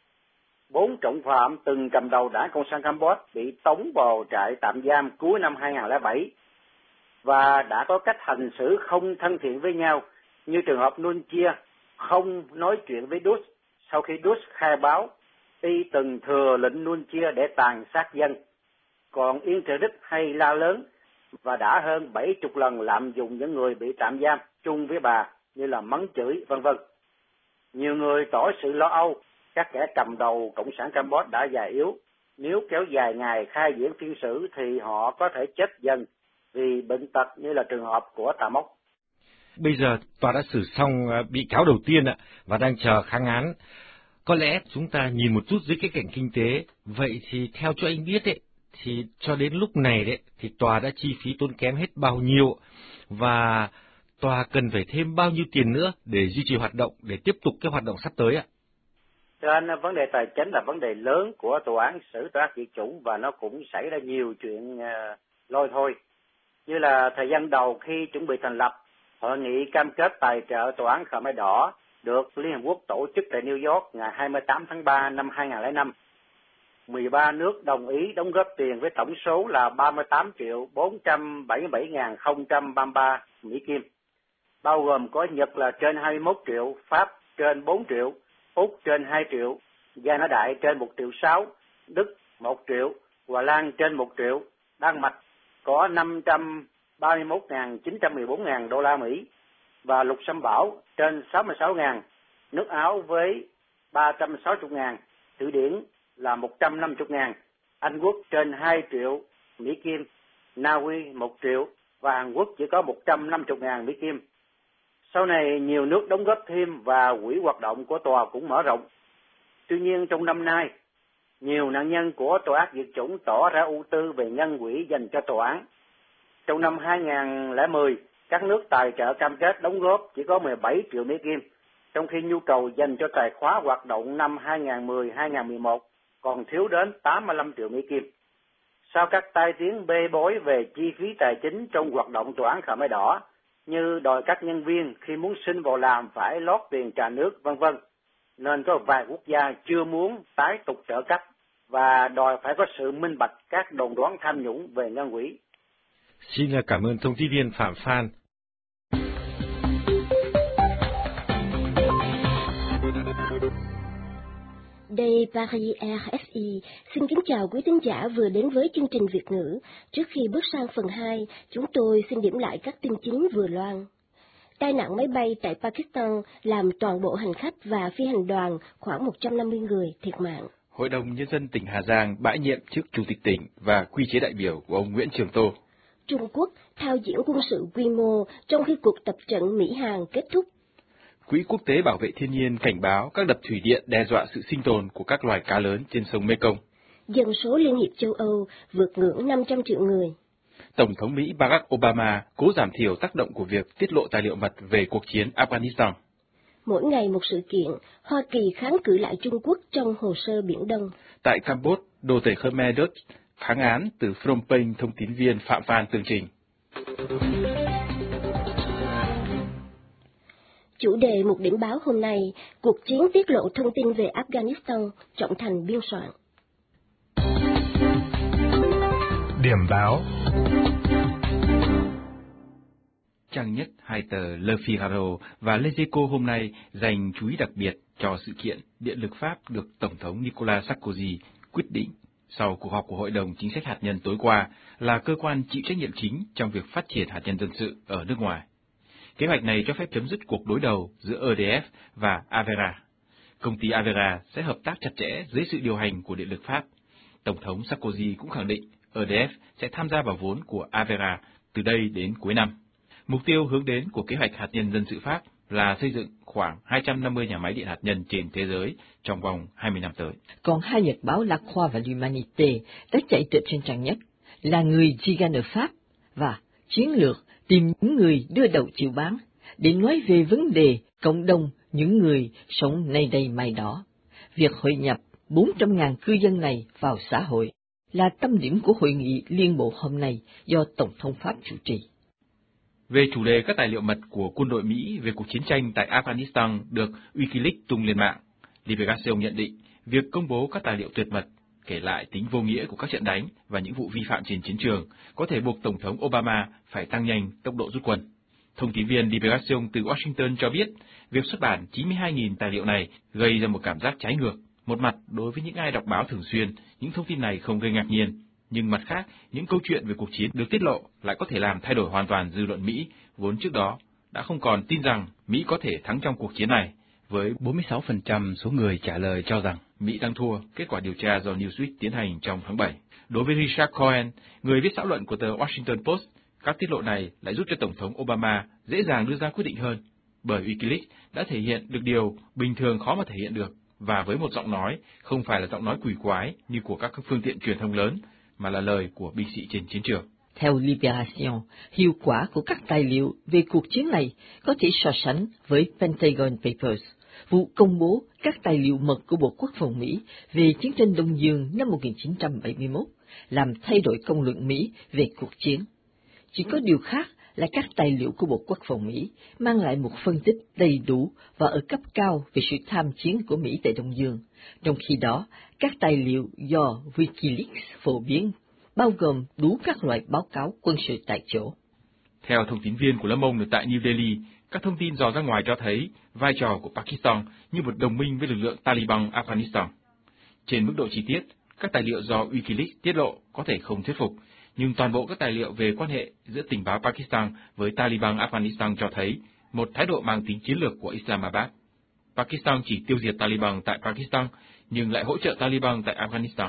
4 trọng phạm từng cầm đầu Đảng Cộng sản Campuchia bị tống vào trại tạm giam cuối năm 2007 và đã có cách hành xử không thân thiện với nhau, như trường hợp Nuon Chea không nói chuyện với Dus sau khi Dus khai báo y từng thừa lệnh Nuon Chea để tàn sát dân. Còn Ieng Thia Rích hay la lớn và đã hơn 70 lần lạm dụng những người bị tạm giam chung với bà, như là mắng chửi, vân vân. Nhiều người tỏ sự lo âu các kẻ cầm đầu Cộng sản Campuchia đã già yếu. Nếu kéo dài ngày khai diễn phiên xử thì họ có thể chết dần vì bệnh tật, như là trường hợp của Tà Mốc. Bây giờ tòa đã xử xong bị cáo đầu tiên ạ và đang chờ kháng án. Có lẽ chúng ta nhìn một chút dưới cái cạnh kinh tế. Vậy thì theo cho anh biết thì cho đến lúc này thì tòa đã chi phí tốn kém hết bao nhiêu, và tòa cần phải thêm bao nhiêu tiền nữa để duy trì hoạt động, để tiếp tục cái hoạt động sắp tới ạ? Cho nên vấn đề tài chính là vấn đề lớn của tòa án xử tội ác diệt chủng, và nó cũng xảy ra nhiều chuyện lôi thôi. Như là thời gian đầu khi chuẩn bị thành lập, hội nghị cam kết tài trợ tòa án Khmer Đỏ được Liên Hợp Quốc tổ chức tại New York ngày 28 tháng 3 năm 2005. 13 nước đồng ý đóng góp tiền với tổng số là 38.477.033 Mỹ Kim, bao gồm có Nhật là trên 21 triệu, Pháp trên 4 triệu, Úc trên 2 triệu, Gia拿Đại trên 1,6 triệu, Đức 1 triệu, Hà Lan trên 1 triệu, Đan Mạch có 531.914.000 đô la Mỹ, và Lục Xâm Bảo trên 66.000, nước Áo với 360.000, Thụy Điển là 150.000, Anh Quốc trên 2 triệu Mỹ Kim, Na Uy 1 triệu và Hàn Quốc chỉ có 150.000 Mỹ Kim. Sau này nhiều nước đóng góp thêm và quỹ hoạt động của tòa cũng mở rộng. Tuy nhiên trong năm nay, nhiều nạn nhân của tội ác diệt chủng tỏ ra ưu tư về ngân quỹ dành cho tòa án. Trong năm 2010, các nước tài trợ cam kết đóng góp chỉ có 17 triệu Mỹ Kim, trong khi nhu cầu dành cho tài khóa hoạt động năm 2010-2011 còn thiếu đến 85 triệu Mỹ Kim. Sau các tai tiếng bê bối về chi phí tài chính trong hoạt động tòa án Khmer Đỏ, như đòi các nhân viên khi muốn xin vào làm phải lót tiền trà nước, vân vân, nên có vài quốc gia chưa muốn tái tục trợ cấp và đòi phải có sự minh bạch các đồn đoán tham nhũng về ngân quỹ. Xin cảm ơn thông tin viên Phạm Phan. Đây Paris RFI xin kính chào quý thính giả vừa đến với chương trình Việt ngữ. Trước khi bước sang phần 2, chúng tôi xin điểm lại các tin chính vừa loan. Tai nạn máy bay tại Pakistan làm toàn bộ hành khách và phi hành đoàn khoảng 150 người thiệt mạng. Hội đồng Nhân dân tỉnh Hà Giang bãi nhiệm chức Chủ tịch tỉnh và quy chế đại biểu của ông Nguyễn Trường Tô. Trung Quốc thao diễn quân sự quy mô trong khi cuộc tập trận Mỹ-Hàn kết thúc. Quỹ Quốc tế Bảo vệ Thiên nhiên cảnh báo các đập thủy điện đe dọa sự sinh tồn của các loài cá lớn trên sông Mekong. Dân số Liên hiệp châu Âu vượt ngưỡng 500 triệu người. Tổng thống Mỹ Barack Obama cố giảm thiểu tác động của việc tiết lộ tài liệu mật về cuộc chiến Afghanistan. Mỗi ngày một sự kiện, Hoa Kỳ kháng cự lại Trung Quốc trong hồ sơ Biển Đông. Tại Campuchia, đồ tể Khmer Đớt kháng án từ Phnom Penh thông tín viên Phạm Phan tường trình. Chủ đề một điểm báo hôm nay, cuộc chiến tiết lộ thông tin về Afghanistan, Trọng Thành biên soạn. Điểm báo. Trang nhất hai tờ Le Figaro và Les Echos hôm nay dành chú ý đặc biệt cho sự kiện điện lực Pháp được Tổng thống Nicolas Sarkozy quyết định sau cuộc họp của Hội đồng Chính sách Hạt nhân tối qua là cơ quan chịu trách nhiệm chính trong việc phát triển hạt nhân dân sự ở nước ngoài. Kế hoạch này cho phép chấm dứt cuộc đối đầu giữa EDF và Avera. Công ty Avera sẽ hợp tác chặt chẽ dưới sự điều hành của điện lực Pháp. Tổng thống Sarkozy cũng khẳng định EDF sẽ tham gia vào vốn của Avera từ đây đến cuối năm. Mục tiêu hướng đến của kế hoạch hạt nhân dân sự Pháp là xây dựng khoảng 250 nhà máy điện hạt nhân trên thế giới trong vòng 20 năm tới. Còn hai nhật báo La Croix và L'Humanité đã chạy trịch trên trang nhất là người Gigan ở Pháp và chiến lược tìm những người đưa đầu chịu bán để nói về vấn đề cộng đồng những người sống nay đây mai đó. Việc hội nhập 400.000 cư dân này vào xã hội là tâm điểm của hội nghị liên bộ hôm nay do Tổng thống Pháp chủ trì. Về chủ đề các tài liệu mật của quân đội Mỹ về cuộc chiến tranh tại Afghanistan được Wikileaks tung lên mạng, Libération nhận định việc công bố các tài liệu tuyệt mật kể lại tính vô nghĩa của các trận đánh và những vụ vi phạm trên chiến trường có thể buộc Tổng thống Obama phải tăng nhanh tốc độ rút quân. Thông tin viên Libération từ Washington cho biết, việc xuất bản 92.000 tài liệu này gây ra một cảm giác trái ngược. Một mặt, đối với những ai đọc báo thường xuyên, những thông tin này không gây ngạc nhiên. Nhưng mặt khác, những câu chuyện về cuộc chiến được tiết lộ lại có thể làm thay đổi hoàn toàn dư luận Mỹ, vốn trước đó đã không còn tin rằng Mỹ có thể thắng trong cuộc chiến này, với 46% số người trả lời cho rằng Mỹ đang thua, kết quả điều tra do Newsweek tiến hành trong tháng 7. Đối với Richard Cohen, người viết xã luận của tờ Washington Post, các tiết lộ này lại giúp cho Tổng thống Obama dễ dàng đưa ra quyết định hơn, bởi Wikileaks đã thể hiện được điều bình thường khó mà thể hiện được, và với một giọng nói không phải là giọng nói quỷ quái như của các phương tiện truyền thông lớn, mà là lời của binh sĩ trên chiến trường. Theo Libération, hiệu quả của các tài liệu về cuộc chiến này có thể so sánh với Pentagon Papers, vụ công bố các tài liệu mật của Bộ Quốc phòng Mỹ về chiến tranh Đông Dương năm 1971, làm thay đổi công luận Mỹ về cuộc chiến. Chỉ có điều khác là các tài liệu của Bộ Quốc phòng Mỹ mang lại một phân tích đầy đủ và ở cấp cao về sự tham chiến của Mỹ tại Đông Dương, trong khi đó các tài liệu do Wikileaks phổ biến bao gồm đủ các loại báo cáo quân sự tại chỗ. Theo thông tin viên của Le Monde tại New Delhi, các thông tin dò ra ngoài cho thấy vai trò của Pakistan như một đồng minh với lực lượng Taliban Afghanistan. Trên mức độ chi tiết, các tài liệu do Wikileaks tiết lộ có thể không thuyết phục, nhưng toàn bộ các tài liệu về quan hệ giữa tình báo Pakistan với Taliban Afghanistan cho thấy một thái độ mang tính chiến lược của Islamabad. Pakistan chỉ tiêu diệt Taliban tại Pakistan, nhưng lại hỗ trợ Taliban tại Afghanistan.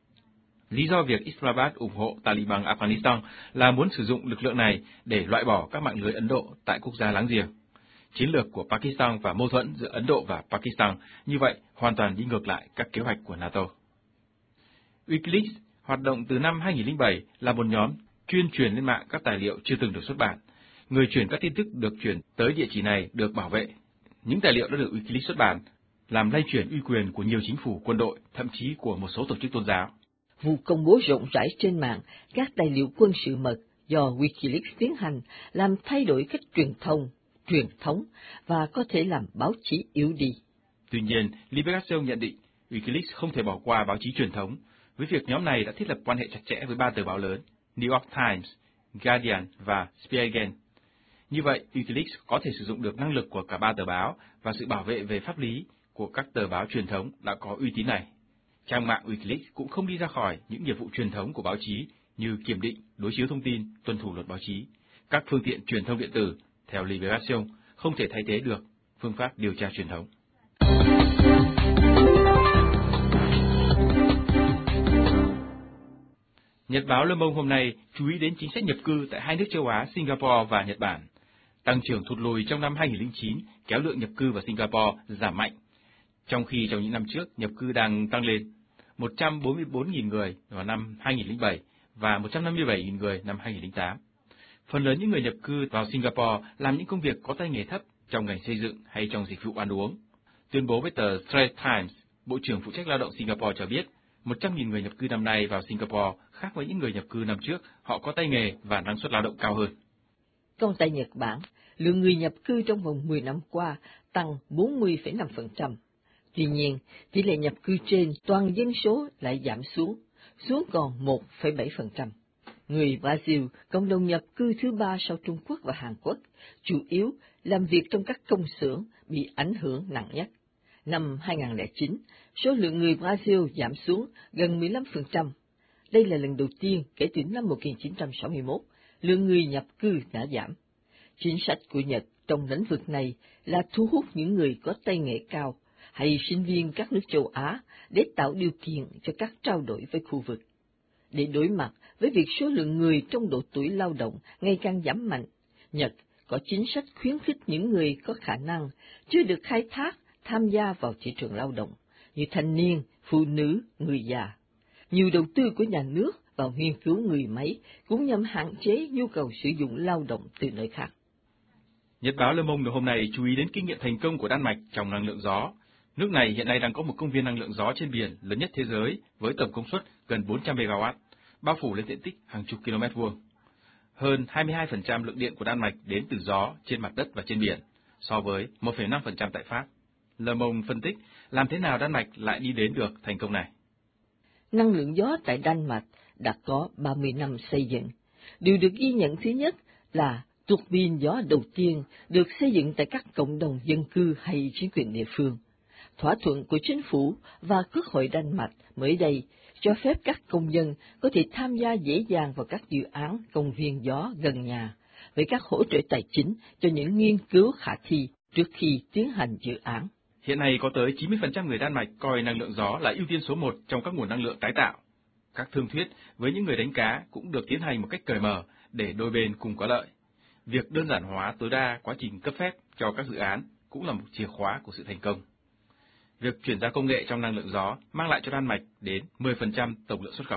Lý do việc Islamabad ủng hộ Taliban Afghanistan là muốn sử dụng lực lượng này để loại bỏ các mạng lưới Ấn Độ tại quốc gia láng giềng. Chiến lược của Pakistan và mâu thuẫn giữa Ấn Độ và Pakistan như vậy hoàn toàn đi ngược lại các kế hoạch của NATO. Wikileaks hoạt động từ năm 2007 là một nhóm chuyên truyền lên mạng các tài liệu chưa từng được xuất bản. Người truyền các tin tức được chuyển tới địa chỉ này được bảo vệ. Những tài liệu đã được Wikileaks xuất bản làm lay chuyển uy quyền của nhiều chính phủ, quân đội, thậm chí của một số tổ chức tôn giáo. Vụ công bố rộng rãi trên mạng các tài liệu quân sự mật do Wikileaks tiến hành làm thay đổi cách truyền thống và có thể làm báo chí yếu đi. Tuy nhiên, Libération nhận định Wikileaks không thể bỏ qua báo chí truyền thống, với việc nhóm này đã thiết lập quan hệ chặt chẽ với 3 tờ báo lớn, New York Times, Guardian và Spiegel. Như vậy, Wikileaks có thể sử dụng được năng lực của cả 3 tờ báo và sự bảo vệ về pháp lý của các tờ báo truyền thống đã có uy tín này. Trang mạng Wikileaks cũng không đi ra khỏi những nhiệm vụ truyền thống của báo chí như kiểm định, đối chiếu thông tin, tuân thủ luật báo chí. Các phương tiện truyền thông điện tử, theo Libération, không thể thay thế được phương pháp điều tra truyền thống. Nhật báo Le Monde hôm nay chú ý đến chính sách nhập cư tại hai nước châu Á Singapore và Nhật Bản. Tăng trưởng thụt lùi trong năm 2009 kéo lượng nhập cư vào Singapore giảm mạnh, trong khi trong những năm trước nhập cư đang tăng lên 144.000 người vào năm 2007 và 157.000 người năm 2008. Phần lớn những người nhập cư vào Singapore làm những công việc có tay nghề thấp trong ngành xây dựng hay trong dịch vụ ăn uống. Tuyên bố với tờ Straits Times, Bộ trưởng phụ trách lao động Singapore cho biết 100.000 người nhập cư năm nay vào Singapore khác với những người nhập cư năm trước, họ có tay nghề và năng suất lao động cao hơn. Còn tại Nhật Bản, lượng người nhập cư trong vòng 10 năm qua tăng 40,5%. Tuy nhiên, tỷ lệ nhập cư trên toàn dân số lại giảm xuống còn 1,7%. Người Brazil, cộng đồng nhập cư thứ ba sau Trung Quốc và Hàn Quốc, chủ yếu làm việc trong các công xưởng bị ảnh hưởng nặng nhất. Năm 2009, số lượng người Brazil giảm xuống gần 15%. Đây là lần đầu tiên kể từ năm 1961, lượng người nhập cư đã giảm. Chính sách của Nhật trong lĩnh vực này là thu hút những người có tay nghề cao hay sinh viên các nước châu Á để tạo điều kiện cho các trao đổi với khu vực. Để đối mặt với việc số lượng người trong độ tuổi lao động ngày càng giảm mạnh, Nhật có chính sách khuyến khích những người có khả năng chưa được khai thác tham gia vào thị trường lao động, như thanh niên, phụ nữ, người già. Nhiều đầu tư của nhà nước vào nghiên cứu người máy cũng nhằm hạn chế nhu cầu sử dụng lao động từ nơi khác. Nhật báo Le Monde hôm nay chú ý đến kinh nghiệm thành công của Đan Mạch trong năng lượng gió. Nước này hiện nay đang có một công viên năng lượng gió trên biển lớn nhất thế giới với tổng công suất gần 400 MW, bao phủ lên diện tích hàng chục km vuông. Hơn 22% lượng điện của Đan Mạch đến từ gió trên mặt đất và trên biển, so với 1,5% tại Pháp. Le Monde phân tích làm thế nào Đan Mạch lại đi đến được thành công này. Năng lượng gió tại Đan Mạch đã có 30 năm xây dựng. Điều được ghi nhận thứ nhất là tuột pin gió đầu tiên được xây dựng tại các cộng đồng dân cư hay chính quyền địa phương. Thỏa thuận của chính phủ và Quốc hội Đan Mạch mới đây cho phép các công dân có thể tham gia dễ dàng vào các dự án công viên gió gần nhà, với các hỗ trợ tài chính cho những nghiên cứu khả thi trước khi tiến hành dự án. Hiện nay có tới 90% người Đan Mạch coi năng lượng gió là ưu tiên số 1 trong các nguồn năng lượng tái tạo. Các thương thuyết với những người đánh cá cũng được tiến hành một cách cởi mở để đôi bên cùng có lợi. Việc đơn giản hóa tối đa quá trình cấp phép cho các dự án cũng là một chìa khóa của sự thành công. Việc chuyển giao công nghệ trong năng lượng gió mang lại cho Đan Mạch đến 10% tổng lượng xuất khẩu.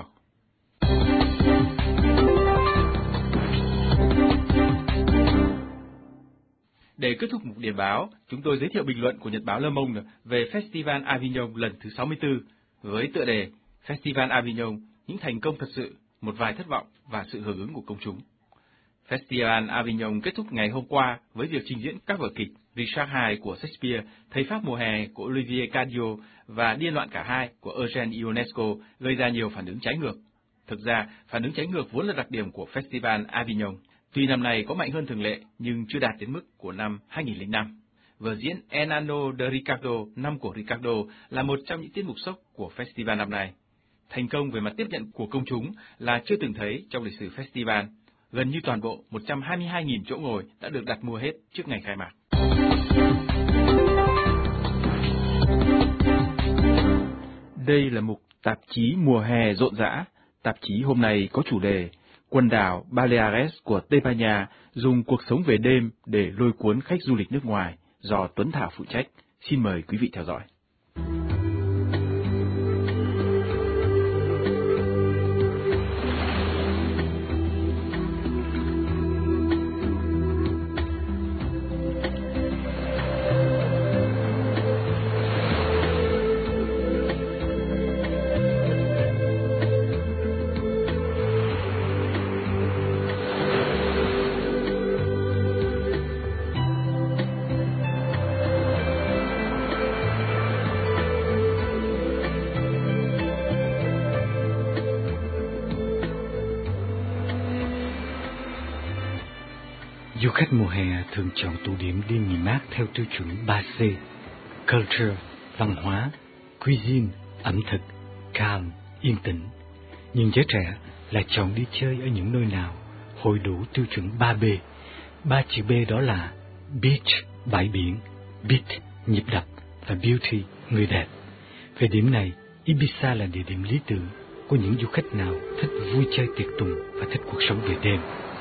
Để kết thúc mục điểm báo, chúng tôi giới thiệu bình luận của Nhật báo Le Monde về Festival Avignon lần thứ 64 với tựa đề Festival Avignon, những thành công thật sự, một vài thất vọng và sự hưởng ứng của công chúng. Festival Avignon kết thúc ngày hôm qua với việc trình diễn các vở kịch Richard II của Shakespeare, Thầy Pháp mùa hè của Olivier Cadio và Điên loạn cả hai của Eugène Ionesco gây ra nhiều phản ứng trái ngược. Thực ra, phản ứng trái ngược vốn là đặc điểm của Festival Avignon. Tuy năm nay có mạnh hơn thường lệ nhưng chưa đạt đến mức của năm 2005. Vở diễn El Anno de Ricardo, năm của Ricardo, là một trong những tiết mục sốc của festival năm nay. Thành công về mặt tiếp nhận của công chúng là chưa từng thấy trong lịch sử festival. Gần như toàn bộ 122.000 chỗ ngồi đã được đặt mua hết trước ngày khai mạc. Đây là mục tạp chí mùa hè rộn rã. Tạp chí hôm nay có chủ đề Quần đảo Baleares của Tây Ban Nha dùng cuộc sống về đêm để lôi cuốn khách du lịch nước ngoài, do Tuấn Thảo phụ trách. Xin mời quý vị theo dõi. Du khách mùa hè thường chọn tụ điểm đi nghỉ mát theo tiêu chuẩn 3C: Culture, văn hóa, cuisine, ẩm thực, calm, yên tĩnh. Nhưng giới trẻ lại chọn đi chơi ở những nơi nào hội đủ tiêu chuẩn 3B. 3 chữ B đó là beach, bãi biển, beat, nhịp đập và beauty, người đẹp. Về điểm này, Ibiza là địa điểm lý tưởng của những du khách nào thích vui chơi tiệc tùng và thích cuộc sống về đêm.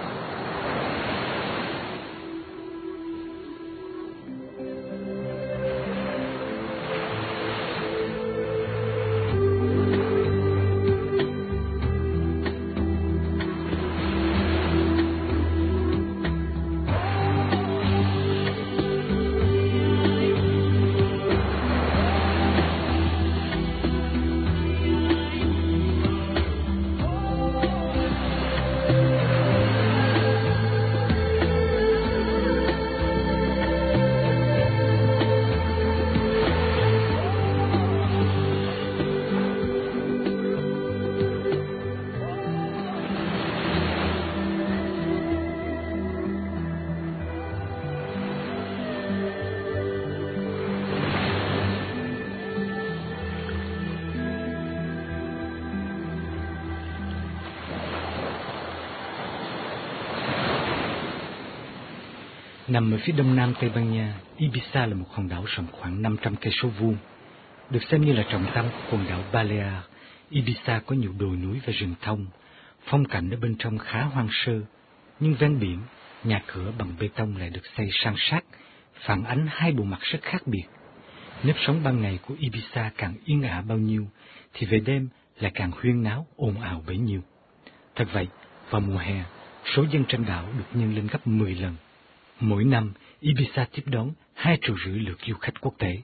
Nằm ở phía đông nam Tây Ban Nha, Ibiza là một hòn đảo rộng khoảng 500 cây số vuông. Được xem như là trọng tâm của quần đảo Balear, Ibiza có nhiều đồi núi và rừng thông. Phong cảnh ở bên trong khá hoang sơ, nhưng ven biển, nhà cửa bằng bê tông lại được xây san sát, phản ánh hai bộ mặt rất khác biệt. Nếp sống ban ngày của Ibiza càng yên ả bao nhiêu, thì về đêm lại càng huyên náo, ồn ào bấy nhiêu. Thật vậy, vào mùa hè, số dân trên đảo được nhân lên gấp 10 lần. Mỗi năm, Ibiza tiếp đón 2,5 triệu lượt du khách quốc tế.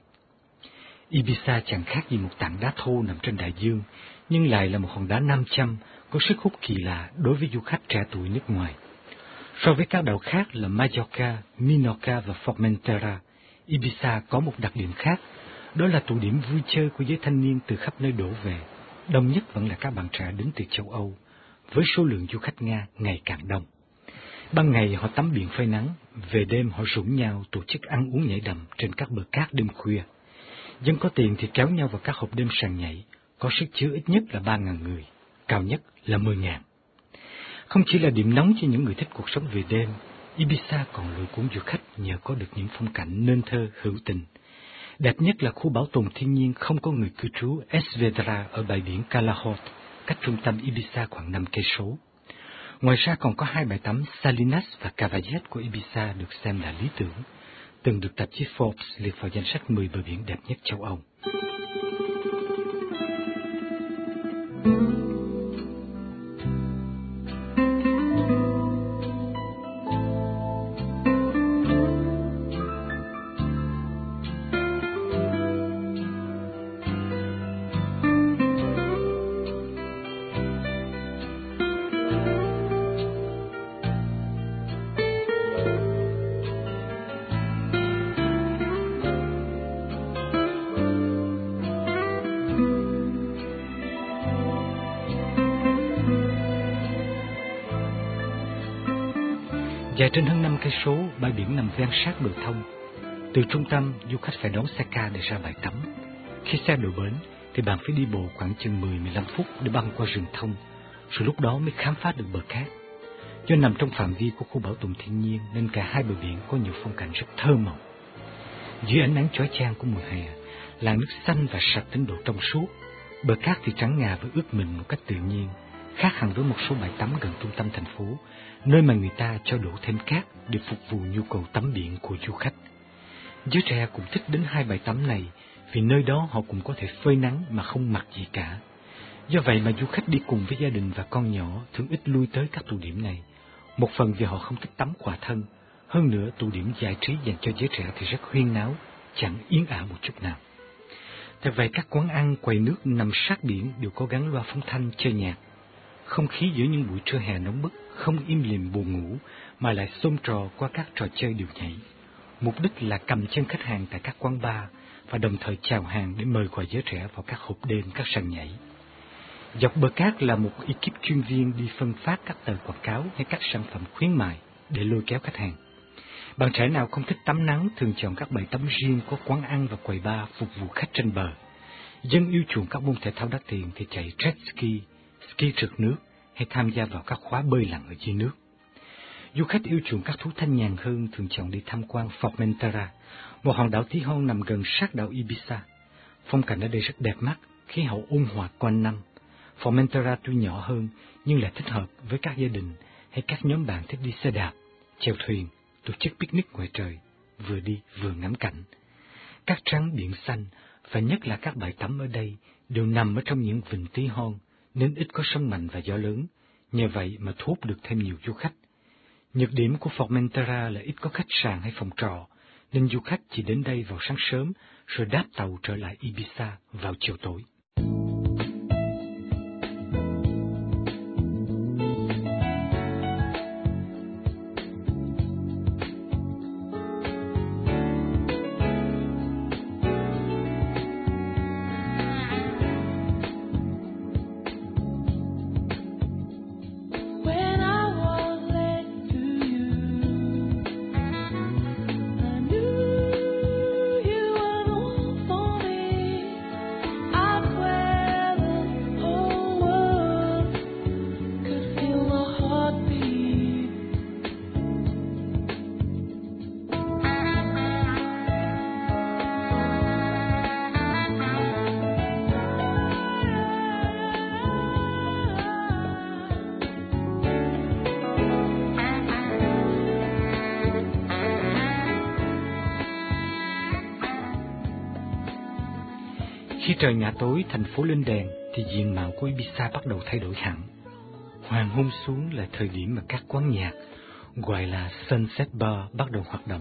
Ibiza chẳng khác gì một tảng đá thô nằm trên đại dương, nhưng lại là một hòn đá nam châm có sức hút kỳ lạ đối với du khách trẻ tuổi nước ngoài. So với các đảo khác là Mallorca, Minorca và Formentera, Ibiza có một đặc điểm khác, đó là tụ điểm vui chơi của giới thanh niên từ khắp nơi đổ về. Đông nhất vẫn là các bạn trẻ đến từ châu Âu, với số lượng du khách Nga ngày càng đông. Ban ngày họ tắm biển phơi nắng, về đêm họ rủ nhau tổ chức ăn uống nhảy đầm trên các bờ cát đêm khuya. Dân có tiền thì kéo nhau vào các hộp đêm sàn nhảy, có sức chứa ít nhất là 3.000 người, cao nhất là 10.000. Không chỉ là điểm nóng cho những người thích cuộc sống về đêm, Ibiza còn lôi cuốn du khách nhờ có được những phong cảnh nên thơ hữu tình. Đẹp nhất là khu bảo tồn thiên nhiên không có người cư trú Esvedra ở bãi biển Calahot, cách trung tâm Ibiza khoảng 5 cây số. Ngoài ra còn có 2 bãi tắm Salinas và Cavallets của Ibiza được xem là lý tưởng, từng được tạp chí Forbes liệt vào danh sách 10 bờ biển đẹp nhất châu Âu. Dài trên hơn 5 cây số, bãi biển nằm ven sát bờ thông. Từ trung tâm, du khách phải đón xe ca để ra bãi tắm. Khi xe đổ bến, thì bạn phải đi bộ khoảng chừng 10-15 phút để băng qua rừng thông, rồi lúc đó mới khám phá được bờ cát. Do nằm trong phạm vi của khu bảo tồn thiên nhiên nên cả hai bờ biển có nhiều phong cảnh rất thơ mộng. Dưới ánh nắng chói chang của mùa hè, làn nước xanh và sạch đến độ trong suốt, bờ cát thì trắng ngà và ướt mịn một cách tự nhiên, khác hẳn với một số bãi tắm gần trung tâm thành phố, nơi mà người ta cho đổ thêm cát để phục vụ nhu cầu tắm biển của du khách. Giới trẻ cũng thích đến hai bãi tắm này vì nơi đó họ cũng có thể phơi nắng mà không mặc gì cả. Do vậy mà du khách đi cùng với gia đình và con nhỏ thường ít lui tới các tụ điểm này. Một phần vì họ không thích tắm khỏa thân, hơn nữa tụ điểm giải trí dành cho giới trẻ thì rất huyên náo, chẳng yên ả một chút nào. Thật vậy các quán ăn, quầy nước nằm sát biển đều có gắn loa phóng thanh chơi nhạc. Không khí giữa những buổi trưa hè nóng bức không im lìm buồn ngủ mà lại xôm trò qua các trò chơi điệu nhảy. Mục đích là cầm chân khách hàng tại các quán bar và đồng thời chào hàng để mời gọi giới trẻ vào các hộp đêm, các sàn nhảy. Dọc bờ cát là một ekip chuyên viên đi phân phát các tờ quảng cáo hay các sản phẩm khuyến mại để lôi kéo khách hàng. Bạn trẻ nào không thích tắm nắng thường chọn các bãi tắm riêng có quán ăn và quầy bar phục vụ khách trên bờ. Dân yêu chuộng các môn thể thao đắt tiền thì chạy jet ski, ski trượt nước hay tham gia vào các khóa bơi lặn ở dưới nước. Du khách yêu chuộng các thú thanh nhàn hơn thường chọn đi tham quan Formentera, một hòn đảo tí hon nằm gần sát đảo Ibiza. Phong cảnh ở đây rất đẹp mắt, khí hậu ôn hòa quanh năm. Formentera tuy nhỏ hơn nhưng lại thích hợp với các gia đình hay các nhóm bạn thích đi xe đạp, chèo thuyền, tổ chức picnic ngoài trời, vừa đi vừa ngắm cảnh. Các trắng biển xanh và nhất là các bãi tắm ở đây đều nằm ở trong những vịnh tí hon nên ít có sóng mạnh và gió lớn, nhờ vậy mà thu hút được thêm nhiều du khách. Nhược điểm của Formentera là ít có khách sạn hay phòng trọ, nên du khách chỉ đến đây vào sáng sớm rồi đáp tàu trở lại Ibiza vào chiều tối. Khi trời ngã tối, thành phố lên đèn, thì diện mạo của Ibiza bắt đầu thay đổi hẳn. Hoàng hôn xuống là thời điểm mà các quán nhạc, gọi là Sunset Bar, bắt đầu hoạt động.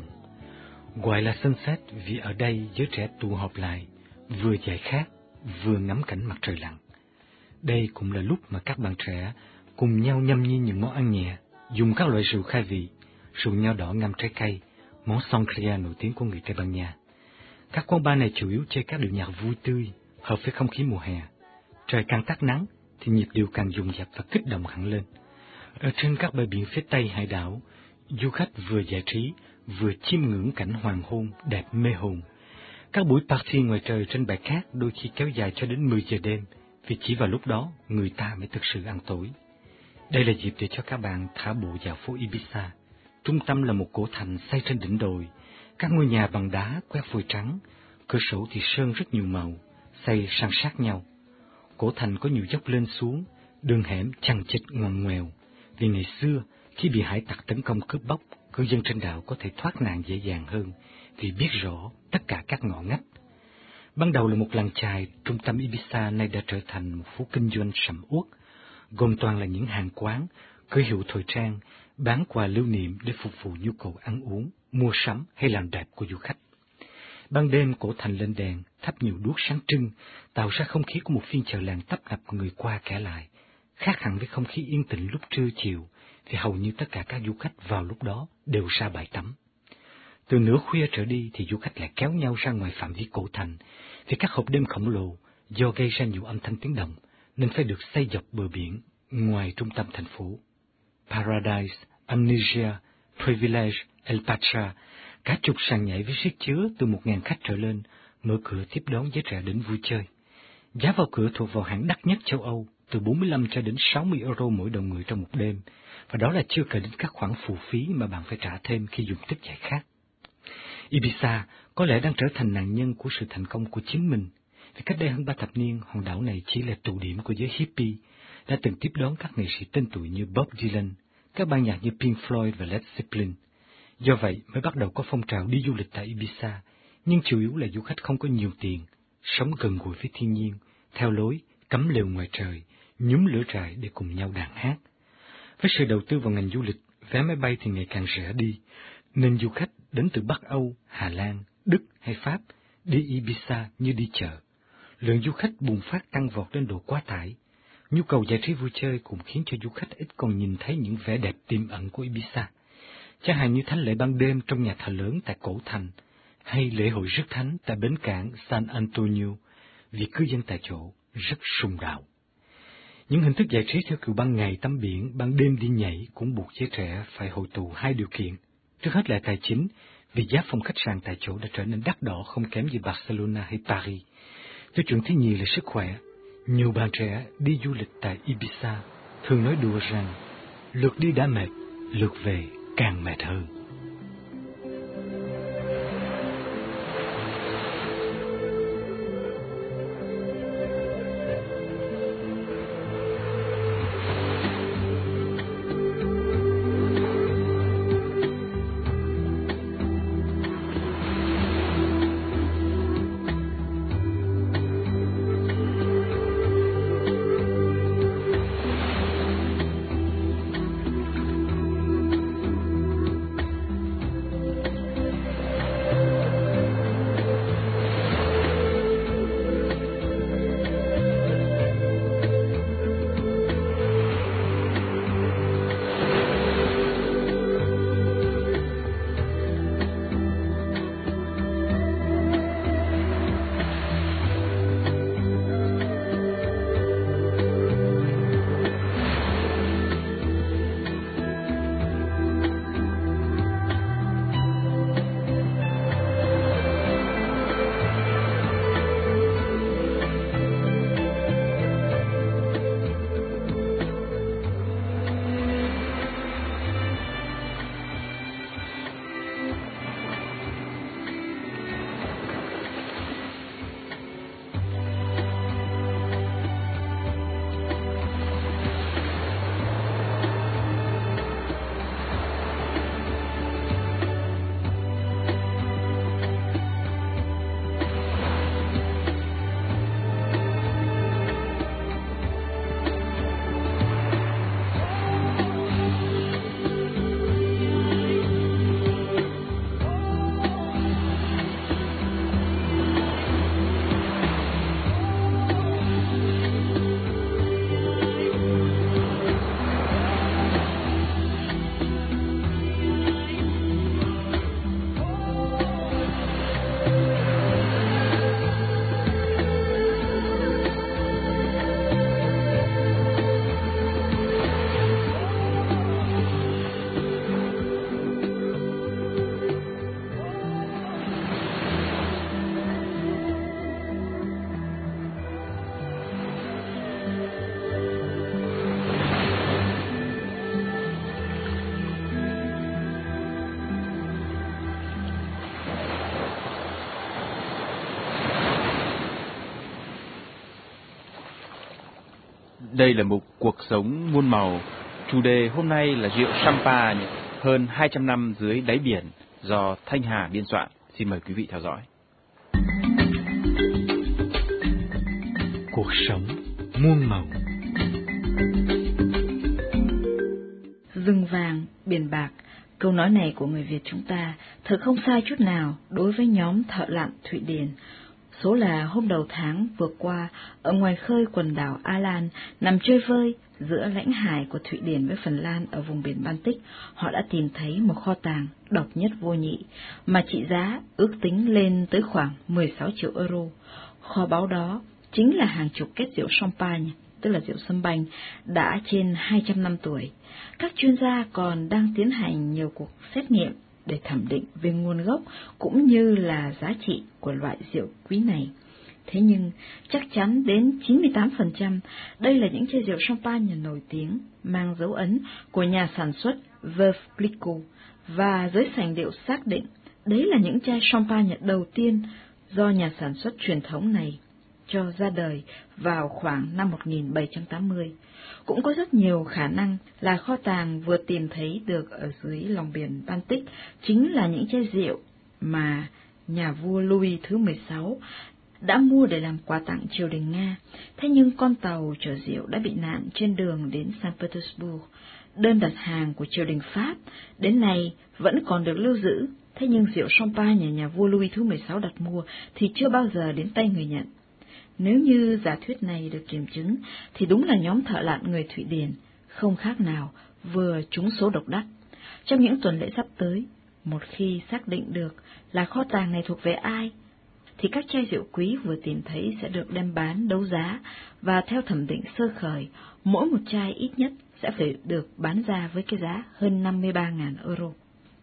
Gọi là Sunset vì ở đây giới trẻ tụ họp lại, vừa giải khát, vừa ngắm cảnh mặt trời lặn. Đây cũng là lúc mà các bạn trẻ cùng nhau nhâm nhi những món ăn nhẹ, dùng các loại rượu khai vị, rượu nho đỏ ngâm trái cây, món sangria nổi tiếng của người Tây Ban Nha. Các quán bar này chủ yếu chơi các điệu nhạc vui tươi, hợp với không khí mùa hè. Trời càng tắt nắng thì nhịp điệu càng dồn dập và kích động hẳn lên. Ở trên các bờ biển phía Tây hải đảo, du khách vừa giải trí, vừa chiêm ngưỡng cảnh hoàng hôn đẹp mê hồn. Các buổi party ngoài trời trên bãi cát đôi khi kéo dài cho đến 10 giờ đêm, vì chỉ vào lúc đó người ta mới thực sự ăn tối. Đây là dịp để cho các bạn thả bộ dạo phố Ibiza. Trung tâm là một cổ thành xây trên đỉnh đồi, các ngôi nhà bằng đá quét vôi trắng, cửa sổ thì sơn rất nhiều màu, xây san sát nhau. Cổ thành có nhiều dốc lên xuống, đường hẻm chằng chịt ngoằn ngoèo, vì ngày xưa khi bị hải tặc tấn công cướp bóc, cư dân trên đảo có thể thoát nạn dễ dàng hơn vì biết rõ tất cả các ngõ ngách. Ban đầu là một làng chài, trung tâm Ibiza nay đã trở thành một phố kinh doanh sầm uất, gồm toàn là những hàng quán, cửa hiệu thời trang, bán quà lưu niệm để phục vụ nhu cầu ăn uống, mua sắm hay làm đẹp của du khách. Ban đêm cổ thành lên đèn, thắp nhiều đuốc sáng trưng, tạo ra không khí của một phiên chợ làng tấp nập người qua kẻ lại, khác hẳn với không khí yên tĩnh lúc trưa chiều, thì hầu như tất cả các du khách vào lúc đó đều ra bãi tắm. Từ nửa khuya trở đi thì du khách lại kéo nhau ra ngoài phạm vi cổ thành, vì các hộp đêm khổng lồ do gây ra nhiều âm thanh tiếng động nên phải được xây dọc bờ biển ngoài trung tâm thành phố. Paradise, Amnesia, Privilege, El Patra, cả chục sàn nhảy với sức chứa từ 1.000 khách trở lên, mở cửa tiếp đón giới trẻ đến vui chơi. Giá vào cửa thuộc vào hạng đắt nhất châu Âu, từ 45 cho đến 60 euro mỗi đầu người trong một đêm, và đó là chưa kể đến các khoản phụ phí mà bạn phải trả thêm khi dùng tiếp giải khát. Ibiza có lẽ đang trở thành nạn nhân của sự thành công của chính mình, vì cách đây hơn 3 thập niên, hòn đảo này chỉ là tụ điểm của giới hippie, đã từng tiếp đón các nghệ sĩ tên tuổi như Bob Dylan, các ban nhạc như Pink Floyd và Led Zeppelin. Do vậy mới bắt đầu có phong trào đi du lịch tại Ibiza, nhưng chủ yếu là du khách không có nhiều tiền, sống gần gũi với thiên nhiên, theo lối cắm lều ngoài trời, nhúm lửa trại để cùng nhau đàn hát. Với sự đầu tư vào ngành du lịch, vé máy bay thì ngày càng rẻ đi, nên du khách đến từ Bắc Âu, Hà Lan, Đức hay Pháp đi Ibiza như đi chợ. Lượng du khách bùng phát tăng vọt đến độ quá tải. Nhu cầu giải trí vui chơi cũng khiến cho du khách ít còn nhìn thấy những vẻ đẹp tiềm ẩn của Ibiza. Chẳng hạn như thánh lễ ban đêm trong nhà thờ lớn tại cổ thành, hay lễ hội rước thánh tại bến cảng San Antonio, vì cư dân tại chỗ rất sùng đạo. Những hình thức giải trí theo kiểu ban ngày tắm biển, ban đêm đi nhảy cũng buộc giới trẻ phải hội tụ hai điều kiện. Trước hết là tài chính, vì giá phòng khách sạn tại chỗ đã trở nên đắt đỏ không kém gì Barcelona hay Paris. Tiêu chuẩn thứ nhì là sức khỏe. Nhiều bạn trẻ đi du lịch tại Ibiza thường nói đùa rằng lượt đi đã mệt, lượt về càng mệt hơn. Đây là mục Cuộc sống muôn màu. Chủ đề hôm nay là rượu Champagne hơn 200 năm dưới đáy biển do Thanh Hà biên soạn. Xin mời quý vị theo dõi. Cuộc sống muôn màu. Rừng vàng, biển bạc, câu nói này của người Việt chúng ta thật không sai chút nào đối với nhóm thợ lặn Thụy Điển. Số là hôm đầu tháng vừa qua, ở ngoài khơi quần đảo Alan, nằm chơi vơi giữa lãnh hải của Thụy Điển với Phần Lan ở vùng biển Baltic, họ đã tìm thấy một kho tàng độc nhất vô nhị, mà trị giá ước tính lên tới khoảng 16 triệu euro. Kho báu đó chính là hàng chục két rượu Champagne, tức là rượu sâm banh, đã trên 200 năm tuổi. Các chuyên gia còn đang tiến hành nhiều cuộc xét nghiệm để thẩm định về nguồn gốc cũng như là giá trị của loại rượu quý này. Thế nhưng, chắc chắn đến 98% đây là những chai rượu Champagne nổi tiếng, mang dấu ấn của nhà sản xuất Veuve Clicquot, và giới sành điệu xác định đấy là những chai Champagne đầu tiên do nhà sản xuất truyền thống này cho ra đời vào khoảng năm 1780. Cũng có rất nhiều khả năng là kho tàng vừa tìm thấy được ở dưới lòng biển Baltic chính là những chai rượu mà nhà vua Louis thứ 16 đã mua để làm quà tặng triều đình Nga. Thế nhưng con tàu chở rượu đã bị nạn trên đường đến Saint Petersburg. Đơn đặt hàng của triều đình Pháp đến nay vẫn còn được lưu giữ, thế nhưng rượu Champagne nhà vua Louis thứ 16 đặt mua thì chưa bao giờ đến tay người nhận. Nếu như giả thuyết này được kiểm chứng, thì đúng là nhóm thợ lặn người Thụy Điển không khác nào vừa trúng số độc đắc. Trong những tuần lễ sắp tới, một khi xác định được là kho tàng này thuộc về ai, thì các chai rượu quý vừa tìm thấy sẽ được đem bán đấu giá, và theo thẩm định sơ khởi, mỗi một chai ít nhất sẽ phải được bán ra với cái giá hơn 53.000 euro.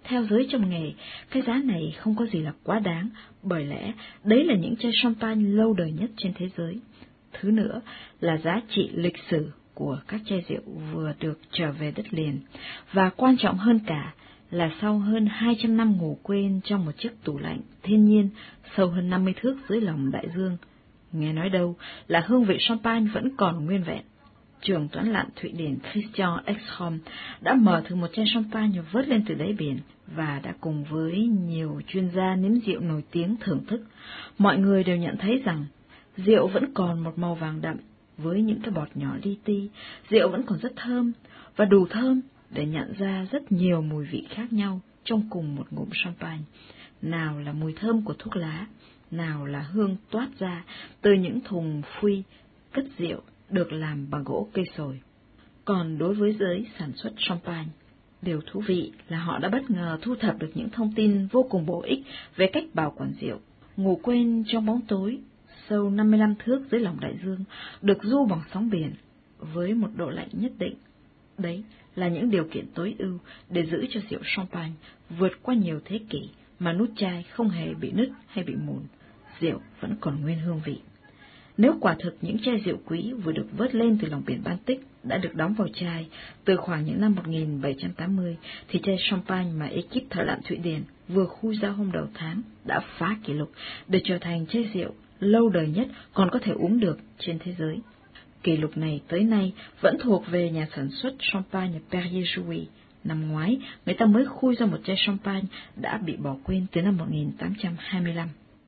theo giới trong nghề, cái giá này không có gì là quá đáng, bởi lẽ đấy là những chai champagne lâu đời nhất trên thế giới. Thứ nữa là giá trị lịch sử của các chai rượu vừa được trở về đất liền, và quan trọng hơn cả là sau hơn 200 năm ngủ quên trong một chiếc tủ lạnh thiên nhiên sâu hơn 50 thước dưới lòng đại dương, nghe nói đâu là hương vị champagne vẫn còn nguyên vẹn. Trường toán lặn Thụy Điển Christian Ekholm đã mở thử một chai champagne vớt lên từ đáy biển và đã cùng với nhiều chuyên gia nếm rượu nổi tiếng thưởng thức. Mọi người đều nhận thấy rằng rượu vẫn còn một màu vàng đậm với những cái bọt nhỏ li ti, rượu vẫn còn rất thơm và đủ thơm để nhận ra rất nhiều mùi vị khác nhau trong cùng một ngụm champagne. Nào là mùi thơm của thuốc lá, nào là hương toát ra từ những thùng phuy cất rượu được làm bằng gỗ cây sồi. Còn đối với giới sản xuất champagne, điều thú vị là họ đã bất ngờ thu thập được những thông tin vô cùng bổ ích về cách bảo quản rượu. Ngủ quên trong bóng tối, sâu 55 thước dưới lòng đại dương, được du bằng sóng biển, với một độ lạnh nhất định. Đấy là những điều kiện tối ưu để giữ cho rượu champagne vượt qua nhiều thế kỷ mà nút chai không hề bị nứt hay bị mùn. Rượu vẫn còn nguyên hương vị. Nếu quả thực những chai rượu quý vừa được vớt lên từ lòng biển Baltic đã được đóng vào chai từ khoảng những năm 1780, thì chai champagne mà ekip thợ lặn Thụy Điển vừa khui ra hôm đầu tháng đã phá kỷ lục để trở thành chai rượu lâu đời nhất còn có thể uống được trên thế giới. Kỷ lục này tới nay vẫn thuộc về nhà sản xuất champagne Perrier-Jouy. Năm ngoái, người ta mới khui ra một chai champagne đã bị bỏ quên từ năm 1825.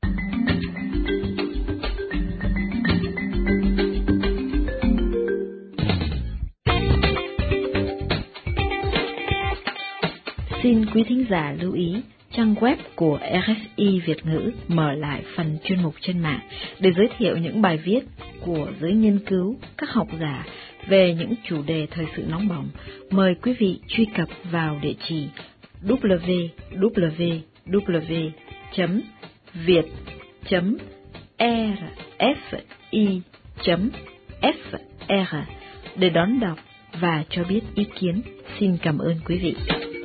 Xin quý thính giả lưu ý, trang web của RFI Việt ngữ mở lại phần chuyên mục trên mạng để giới thiệu những bài viết của giới nghiên cứu, các học giả về những chủ đề thời sự nóng bỏng. Mời quý vị truy cập vào địa chỉ www.viet.rfi.fr để đón đọc và cho biết ý kiến. Xin cảm ơn quý vị.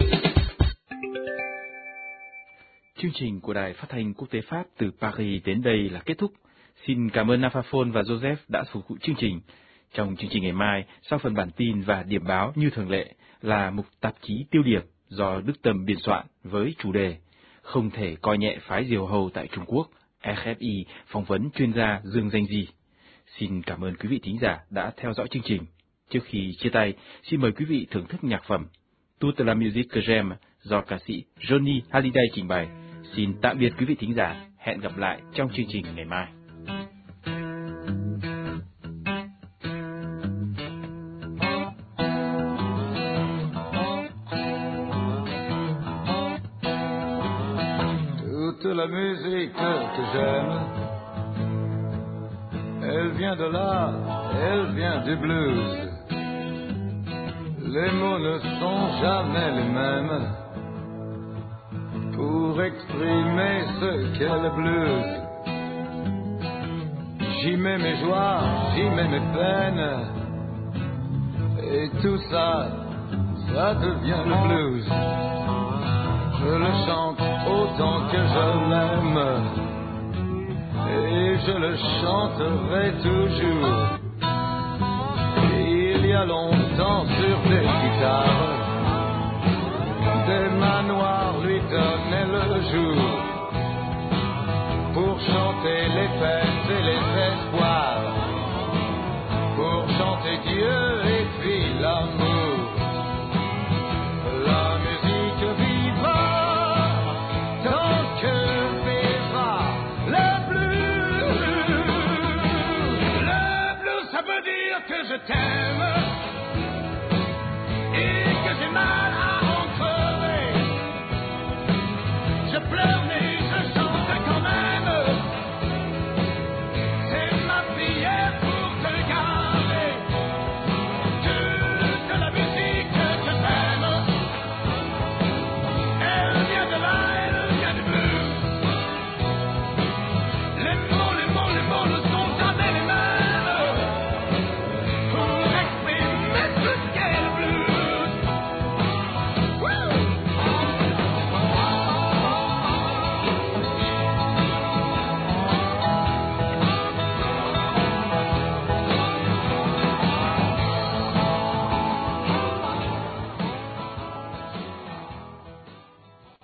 Chương trình của Đài Phát thanh Quốc tế Pháp từ Paris đến đây là kết thúc. Xin cảm ơn Nafaphone và Joseph đã phục vụ chương trình. Trong chương trình ngày mai, sau phần bản tin và điểm báo như thường lệ, là mục tạp chí tiêu điểm do Đức Tâm biên soạn với chủ đề Không thể coi nhẹ phái diều hầu tại Trung Quốc, RFI phỏng vấn chuyên gia Dương Danh Di. Xin cảm ơn quý vị thính giả đã theo dõi chương trình. Trước khi chia tay, xin mời quý vị thưởng thức nhạc phẩm Toute la musique que j'aime do ca sĩ Johnny Hallyday trình bày. Xin tạm biệt quý vị thính giả, hẹn gặp lại trong chương trình ngày mai. Toute la musique que j'aime, elle vient de là, elle vient du blues. Les mots ne sont jamais les mêmes pour exprimer ce qu'est le blues. J'y mets mes joies, j'y mets mes peines, et tout ça, ça devient le blues. Je le chante autant que je l'aime, et je le chanterai toujours. Il y a longtemps sur des guitares, des manoirs lui donnaient le jour.